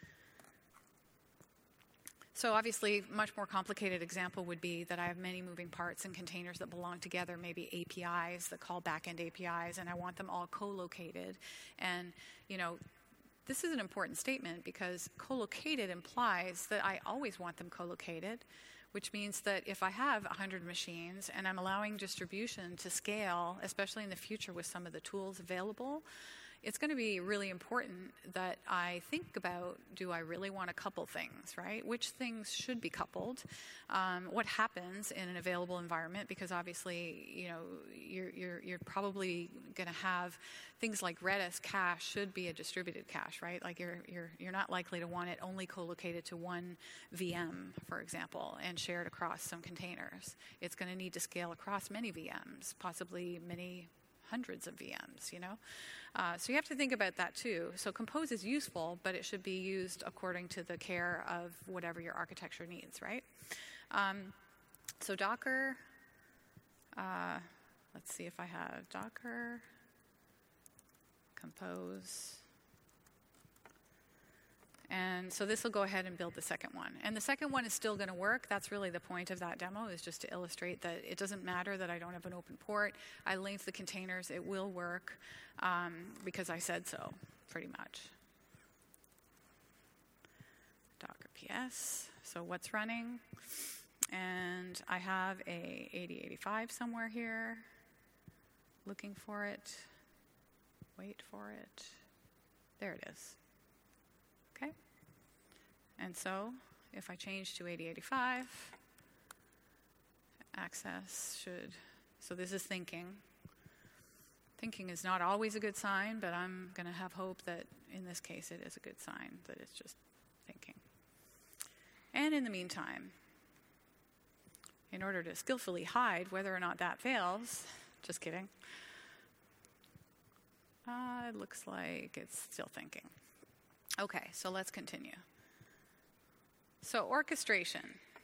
So obviously, much more complicated example would be that I have many moving parts and containers that belong together, maybe A P Is that call backend A P Is, and I want them all co-located. And, you know, this is an important statement because co-located implies that I always want them co-located, which means that if I have one hundred machines and I'm allowing distribution to scale, especially in the future with some of the tools available, it's going to be really important that I think about, do I really want to couple things, right? Which things should be coupled? Um, what happens in an available environment? Because obviously, you know, you're, you're, you're probably going to have things like Redis cache should be a distributed cache, right? Like you're, you're, you're not likely to want it only co-located to one V M, for example, and shared across some containers. It's going to need to scale across many V Ms, possibly many hundreds of V Ms, you know? Uh, so you have to think about that too. So Compose is useful, but it should be used according to the care of whatever your architecture needs, right? Um, so Docker, uh, let's see if I have Docker, Compose. And so this will go ahead and build the second one. And the second one is still going to work. That's really the point of that demo, is just to illustrate that it doesn't matter that I don't have an open port. I linked the containers. It will work um, because I said so, pretty much. Docker P S. So what's running? And I have a eighty eighty-five somewhere here. Looking for it. Wait for it. There it is. Okay. And so if I change to eighty eighty-five, access should, so this is thinking. Thinking is not always a good sign, but I'm going to have hope that in this case it is a good sign, that it's just thinking. And in the meantime, in order to skillfully hide whether or not that fails, just kidding, uh, it looks like it's still thinking. Okay, so let's continue. So orchestration.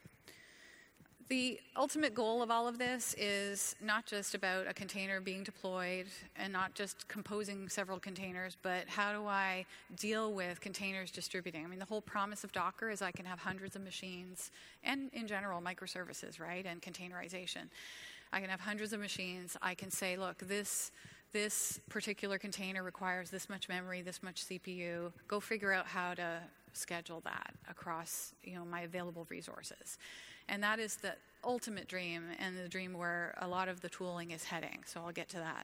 The ultimate goal of all of this is not just about a container being deployed and not just composing several containers, but how do I deal with containers distributing? I mean, the whole promise of Docker is I can have hundreds of machines, and in general, microservices, right, and containerization. I can have hundreds of machines. I can say, look, this this particular container requires this much memory, this much C P U. Go figure out how to schedule that across, you know, my available resources. And that is the ultimate dream, and the dream where a lot of the tooling is heading. So I'll get to that.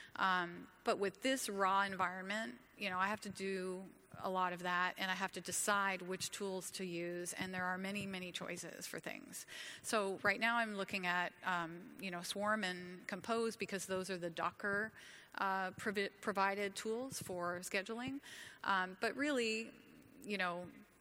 Um, but with this raw environment, you know, I have to do a lot of that, and I have to decide which tools to use, and there are many, many choices for things. So right now I'm looking at, um, you know, Swarm and Compose, because those are the Docker uh, provi- provided tools for scheduling. Um, but really, you know,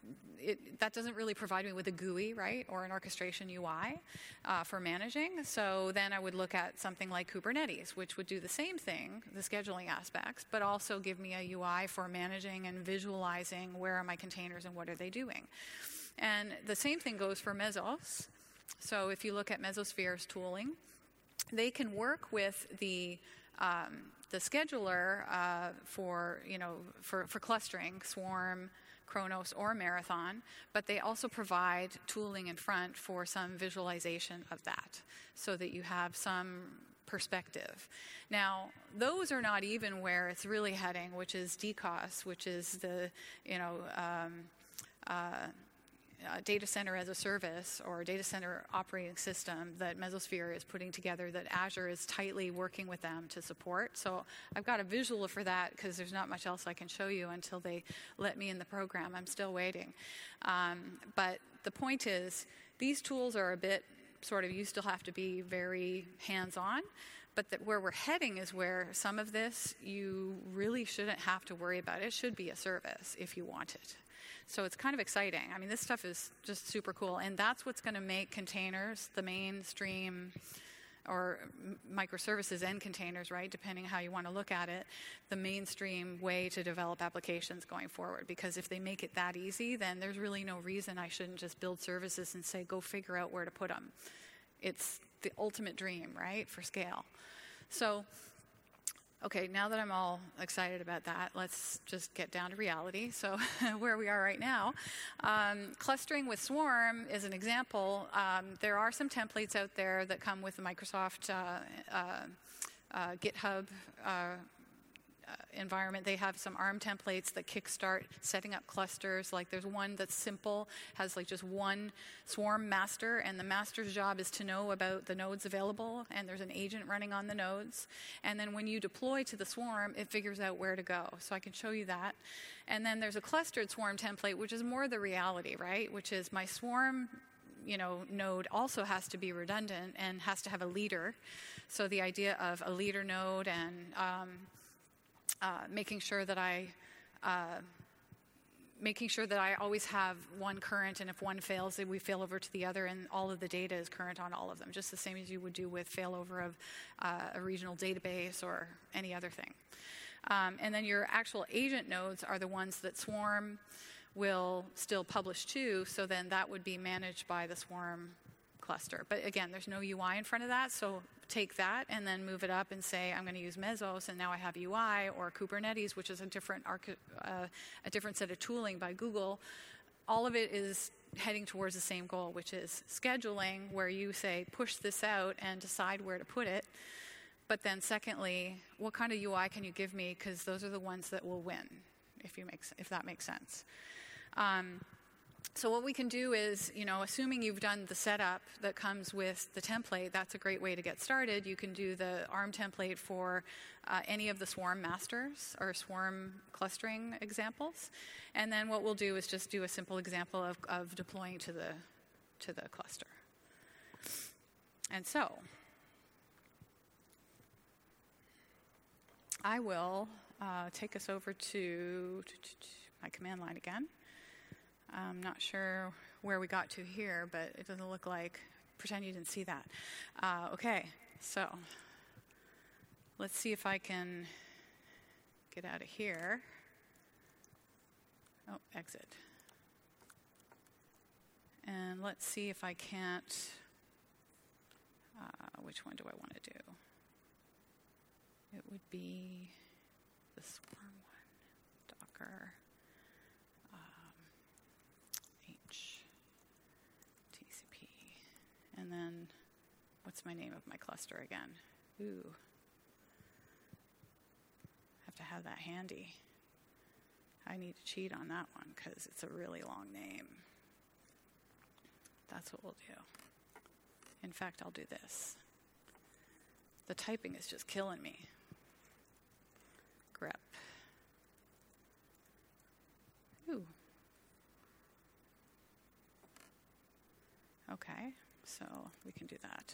It, that doesn't really provide me with a G U I, right, or an orchestration U I uh, for managing. So then I would look at something like Kubernetes, which would do the same thing, the scheduling aspects, but also give me a U I for managing and visualizing where are my containers and what are they doing. And the same thing goes for Mesos. So if you look at Mesosphere's tooling, they can work with the um, the scheduler uh, for, you know, for, for clustering, Swarm, Kronos, or Marathon, but they also provide tooling in front for some visualization of that so that you have some perspective. Now, those are not even where it's really heading, which is D C O S, which is the, you know, um, uh, uh, data center as a service or data center operating system that Mesosphere is putting together, that Azure is tightly working with them to support. So I've got a visual for that because there's not much else I can show you until they let me in the program. I'm still waiting. Um, but the point is, these tools are a bit sort of, you still have to be very hands-on. But that where we're heading is where some of this you really shouldn't have to worry about. It should be a service if you want it. So it's kind of exciting. I mean, this stuff is just super cool. And that's what's going to make containers the mainstream, or microservices and containers, right, depending how you want to look at it, the mainstream way to develop applications going forward. Because if they make it that easy, then there's really no reason I shouldn't just build services and say, go figure out where to put them. It's the ultimate dream, right, for scale. So, okay, now that I'm all excited about that, let's just get down to reality. So where we are right now, um, clustering with Swarm is an example. Um, there are some templates out there that come with the Microsoft uh, uh, uh, GitHub uh, environment, they have some ARM templates that kickstart setting up clusters. Like there's one that's simple, has like just one swarm master, and the master's job is to know about the nodes available, and there's an agent running on the nodes. And then when you deploy to the swarm, it figures out where to go. So I can show you that. And then there's a clustered swarm template, which is more the reality, right? Which is my swarm, you know, node also has to be redundant and has to have a leader. So the idea of a leader node and um, uh, making sure that I uh, making sure that I always have one current, and if one fails, we fail over to the other, and all of the data is current on all of them, just the same as you would do with failover of uh, a regional database or any other thing. Um, and then your actual agent nodes are the ones that Swarm will still publish to, so then that would be managed by the Swarm cluster. But again, there's no U I in front of that, so take that and then move it up and say, I'm going to use Mesos, and now I have U I, or Kubernetes, which is a different, uh, a different set of tooling by Google. All of it is heading towards the same goal, which is scheduling, where you say, push this out and decide where to put it. But then secondly, what kind of U I can you give me? Because those are the ones that will win, if, you make, if that makes sense. Um, so what we can do is, you know, assuming you've done the setup that comes with the template, that's a great way to get started. You can do the ARM template for uh, any of the Swarm masters or Swarm clustering examples. And then what we'll do is just do a simple example of, of deploying to the, to the cluster. And so I will uh, take us over to my command line again. I'm not sure where we got to here, but it doesn't look like, pretend you didn't see that. Uh, okay, so let's see if I can get out of here. Oh, exit. And let's see if I can't, uh, which one do I want to do? It would be the Swarm one, Docker. And then, what's my name of my cluster again? Ooh. Have to have that handy. I need to cheat on that one because it's a really long name. That's what we'll do. In fact, I'll do this. The typing is just killing me. grep. Ooh. Okay. So we can do that.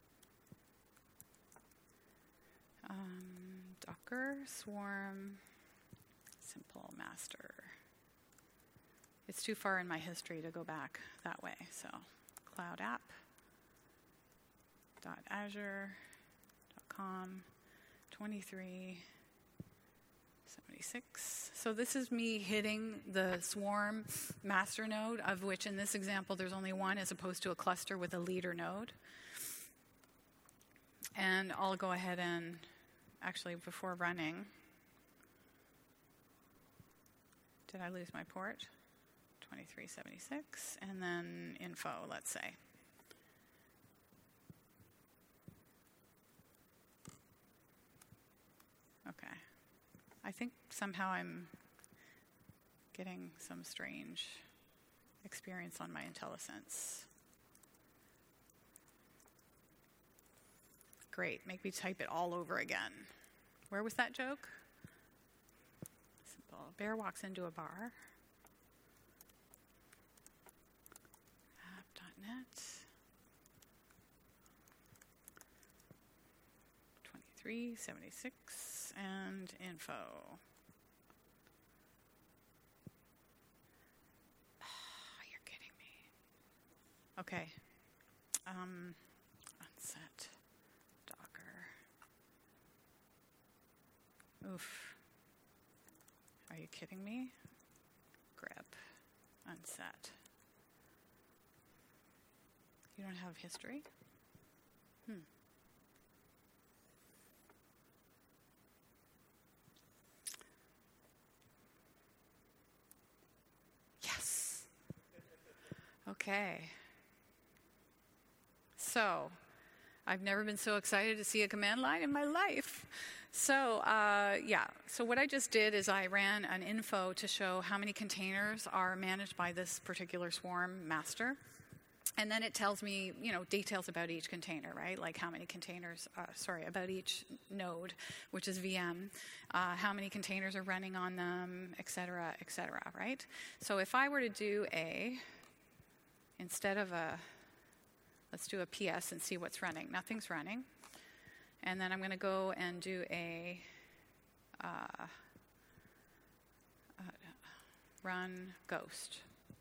Um, Docker, Swarm, simple master. It's too far in my history to go back that way. So cloud app dot azure dot com twenty-three seventy-six. So this is me hitting the Swarm master node, of which in this example there's only one as opposed to a cluster with a leader node. And I'll go ahead and actually, before running, did I lose my port? twenty-three seventy-six, and then info, let's say. Okay. I think somehow I'm getting some strange experience on my IntelliSense. Great, make me type it all over again. Where was that joke? Simple. Bear walks into a bar. app dot net. twenty-three seventy-six and info. You're kidding me. Okay. Um, unset. Oof. Are you kidding me? grep. Unset. You don't have history? Hmm. Yes. Okay. So, I've never been so excited to see a command line in my life. So uh, yeah, so what I just did is I ran an info to show how many containers are managed by this particular swarm master. And then it tells me, you know, details about each container, right? Like how many containers, uh, sorry, about each node, which is V M, uh, how many containers are running on them, et cetera, et cetera, right? So if I were to do a, instead of a, let's do a P S and see what's running. Nothing's running. And then I'm going to go and do a uh, uh, run ghost.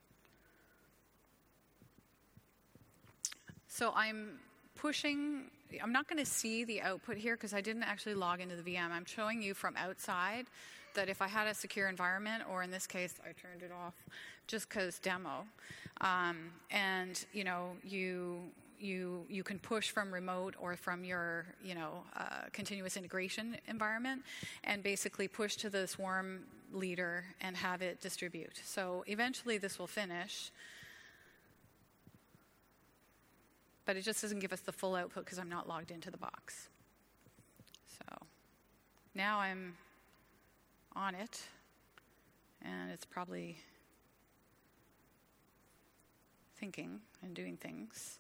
So I'm pushing, I'm not going to see the output here because I didn't actually log into the V M. I'm showing you from outside that if I had a secure environment, or in this case, I turned it off just because demo, um, and you know, you you you can push from remote or from your you know uh, continuous integration environment, and basically push to the swarm leader and have it distribute. So eventually, this will finish. But it just doesn't give us the full output because I'm not logged into the box. So now I'm on it, and it's probably thinking and doing things.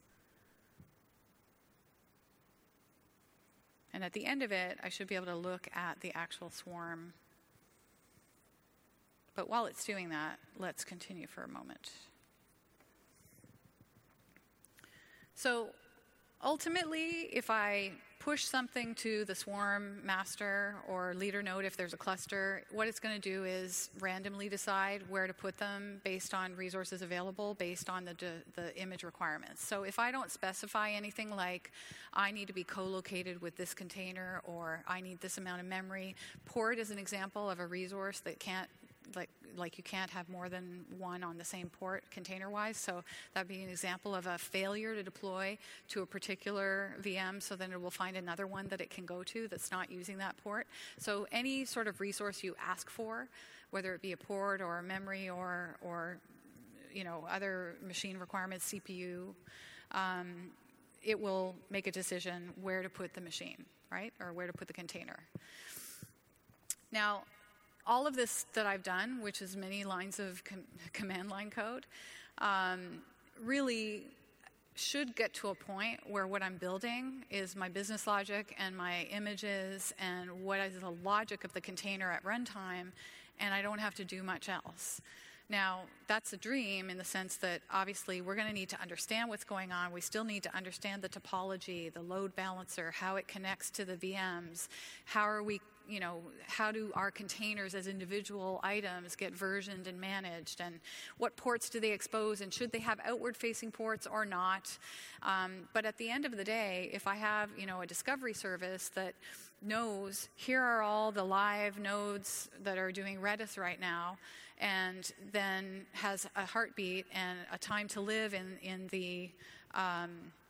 And at the end of it, I should be able to look at the actual swarm. But while it's doing that, let's continue for a moment. So ultimately, if I push something to the swarm master or leader node, if there's a cluster, what it's going to do is randomly decide where to put them based on resources available, based on the, the image requirements. So if I don't specify anything like, I need to be co-located with this container, or I need this amount of memory, port is an example of a resource that can't Like, like you can't have more than one on the same port container-wise. So that'd be an example of a failure to deploy to a particular V M, so then it will find another one that it can go to that's not using that port. So any sort of resource you ask for, whether it be a port or a memory or, or you know, other machine requirements, C P U, um, it will make a decision where to put the machine, right, or where to put the container. Now, all of this that I've done, which is many lines of com- command line code, um, really should get to a point where what I'm building is my business logic and my images and what is the logic of the container at runtime, and I don't have to do much else. Now, that's a dream in the sense that obviously we're going to need to understand what's going on. We still need to understand the topology, the load balancer, how it connects to the V Ms. How are we, you know, how do our containers as individual items get versioned and managed? And what ports do they expose? And should they have outward-facing ports or not? Um, but at the end of the day, if I have, you know, a discovery service that knows here are all the live nodes that are doing Redis right now, and then has a heartbeat and a time to live in in the um,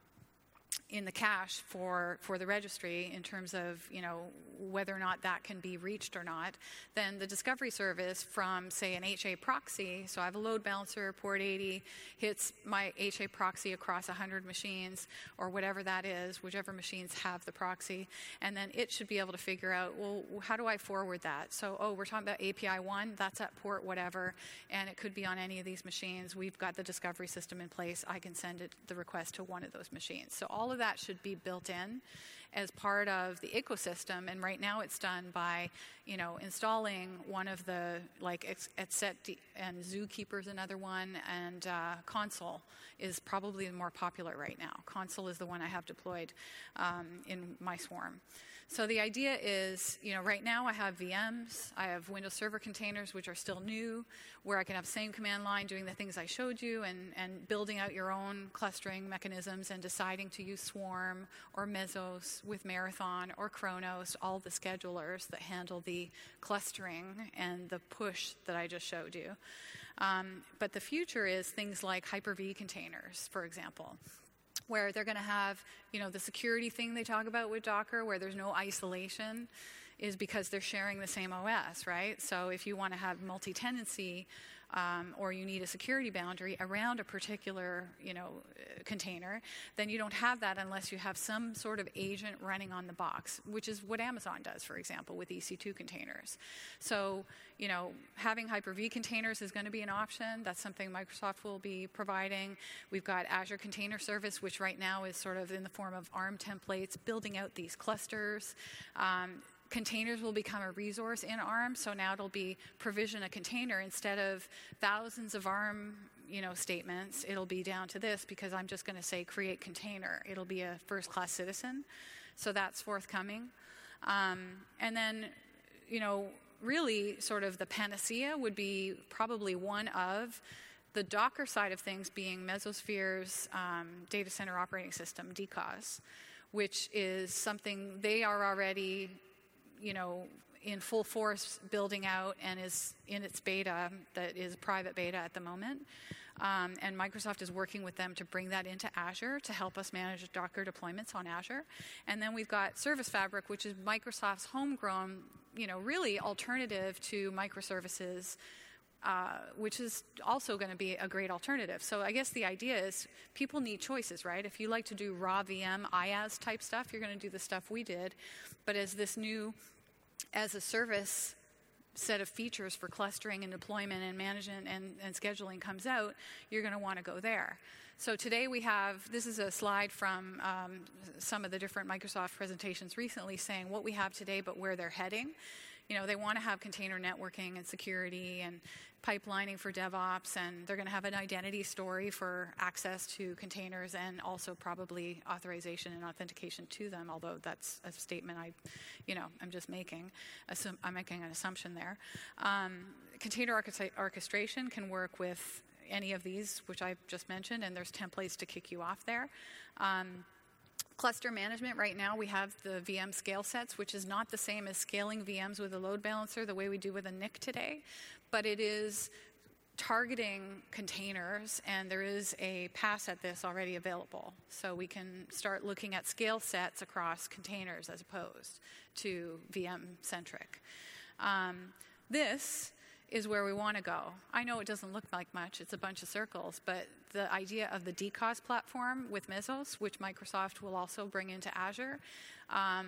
in the cache for for the registry in terms of, you know, whether or not that can be reached or not, then the discovery service from, say, an H A proxy, so I have a load balancer, port eighty, hits my H A proxy across one hundred machines, or whatever that is, whichever machines have the proxy, and then it should be able to figure out, well, how do I forward that? So, oh, we're talking about A P I one, that's at port whatever, and it could be on any of these machines. We've got the discovery system in place. I can send it, the request to one of those machines. So all of that should be built in as part of the ecosystem, and right now it's done by, you know, installing one of the, like, Etcet and Zookeeper is another one, and uh, Consul is probably the more popular right now. Consul is the one I have deployed um, in my swarm. So the idea is, you know, right now I have V Ms, I have Windows Server containers, which are still new, where I can have same command line doing the things I showed you, and, and building out your own clustering mechanisms and deciding to use Swarm or Mesos with Marathon or Kronos, all the schedulers that handle the clustering and the push that I just showed you. Um, but the future is things like Hyper-V containers, for example, where they're going to have, you know, the security thing they talk about with Docker, where there's no isolation. is because they're sharing the same O S, right? So if you want to have multi-tenancy, Um, or you need a security boundary around a particular, you know, container, then you don't have that unless you have some sort of agent running on the box, which is what Amazon does, for example, with E C two containers. So, you know, having Hyper-V containers is going to be an option. That's something Microsoft will be providing. We've got Azure Container Service, which right now is sort of in the form of ARM templates, building out these clusters. Um, Containers will become a resource in ARM, so now it'll be provision a container instead of thousands of ARM, you know, statements. It'll be down to this because I'm just going to say create container. It'll be a first-class citizen, so that's forthcoming. Um, and then, you know, really sort of the panacea would be probably one of the Docker side of things being Mesosphere's um, data center operating system, D C O S, which is something they are already, you know, in full force building out and is in its beta, that is private beta at the moment. Um, and Microsoft is working with them to bring that into Azure to help us manage Docker deployments on Azure. And then we've got Service Fabric, which is Microsoft's homegrown, you know, really alternative to microservices, uh, which is also going to be a great alternative. So I guess the idea is people need choices, right? If you like to do raw V M, IaaS type stuff, you're going to do the stuff we did. But as this new as a service set of features for clustering and deployment and management and, and scheduling comes out, you're going to want to go there. So today we have, this is a slide from um, some of the different Microsoft presentations recently saying what we have today but where they're heading. You know, they want to have container networking and security and pipelining for DevOps, and they're going to have an identity story for access to containers and also probably authorization and authentication to them, although that's a statement I, you know, I'm just making. Assum- I'm making an assumption there. Um, container orchestra- orchestration can work with any of these, which I've just mentioned, and there's templates to kick you off there. Um, Cluster management, right now we have the V M scale sets, which is not the same as scaling V Ms with a load balancer the way we do with a N I C today, but it is targeting containers, and there is a pass at this already available. So we can start looking at scale sets across containers as opposed to V M-centric. Um, this is where we want to go. I know it doesn't look like much, it's a bunch of circles, but the idea of the D C O S platform with Mesos, which Microsoft will also bring into Azure, um,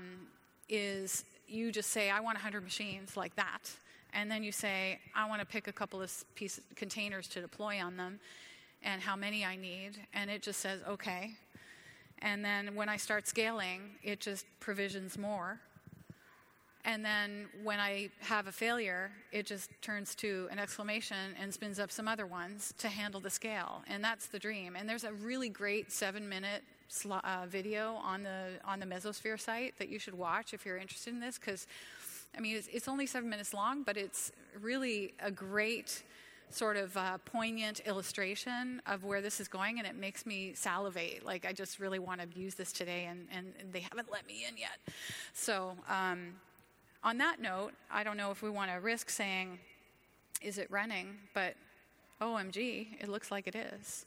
is you just say, I want one hundred machines like that, and then you say, I want to pick a couple of pieces, containers to deploy on them, and how many I need, and it just says, okay. And then when I start scaling, it just provisions more. And then when I have a failure, it just turns to an exclamation and spins up some other ones to handle the scale. And that's the dream. And there's a really great seven-minute sl- uh, video on the on the Mesosphere site that you should watch if you're interested in this. Because, I mean, it's, it's only seven minutes long, but it's really a great sort of uh, poignant illustration of where this is going, and it makes me salivate. Like, I just really want to use this today, and, and they haven't let me in yet. So... Um, On that note, I don't know if we want to risk saying, is it running? But O M G, it looks like it is.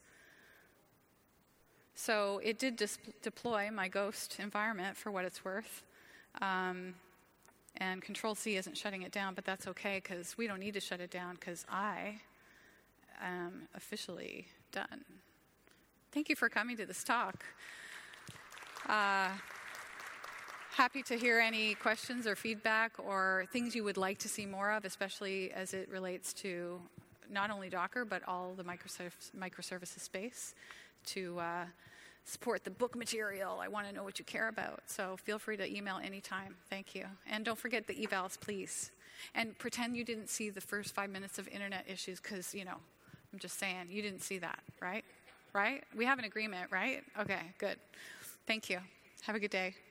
So it did dis- deploy my Ghost environment for what it's worth. Um, and Control-C isn't shutting it down, but that's okay because we don't need to shut it down because I am officially done. Thank you for coming to this talk. Uh, Happy to hear any questions or feedback or things you would like to see more of, especially as it relates to not only Docker, but all the microserv- microservices space to uh, support the book material. I want to know what you care about. So feel free to email anytime. Thank you. And don't forget the evals, please. And pretend you didn't see the first five minutes of internet issues because, you know, I'm just saying, you didn't see that, right? Right? We have an agreement, right? Okay, good. Thank you. Have a good day.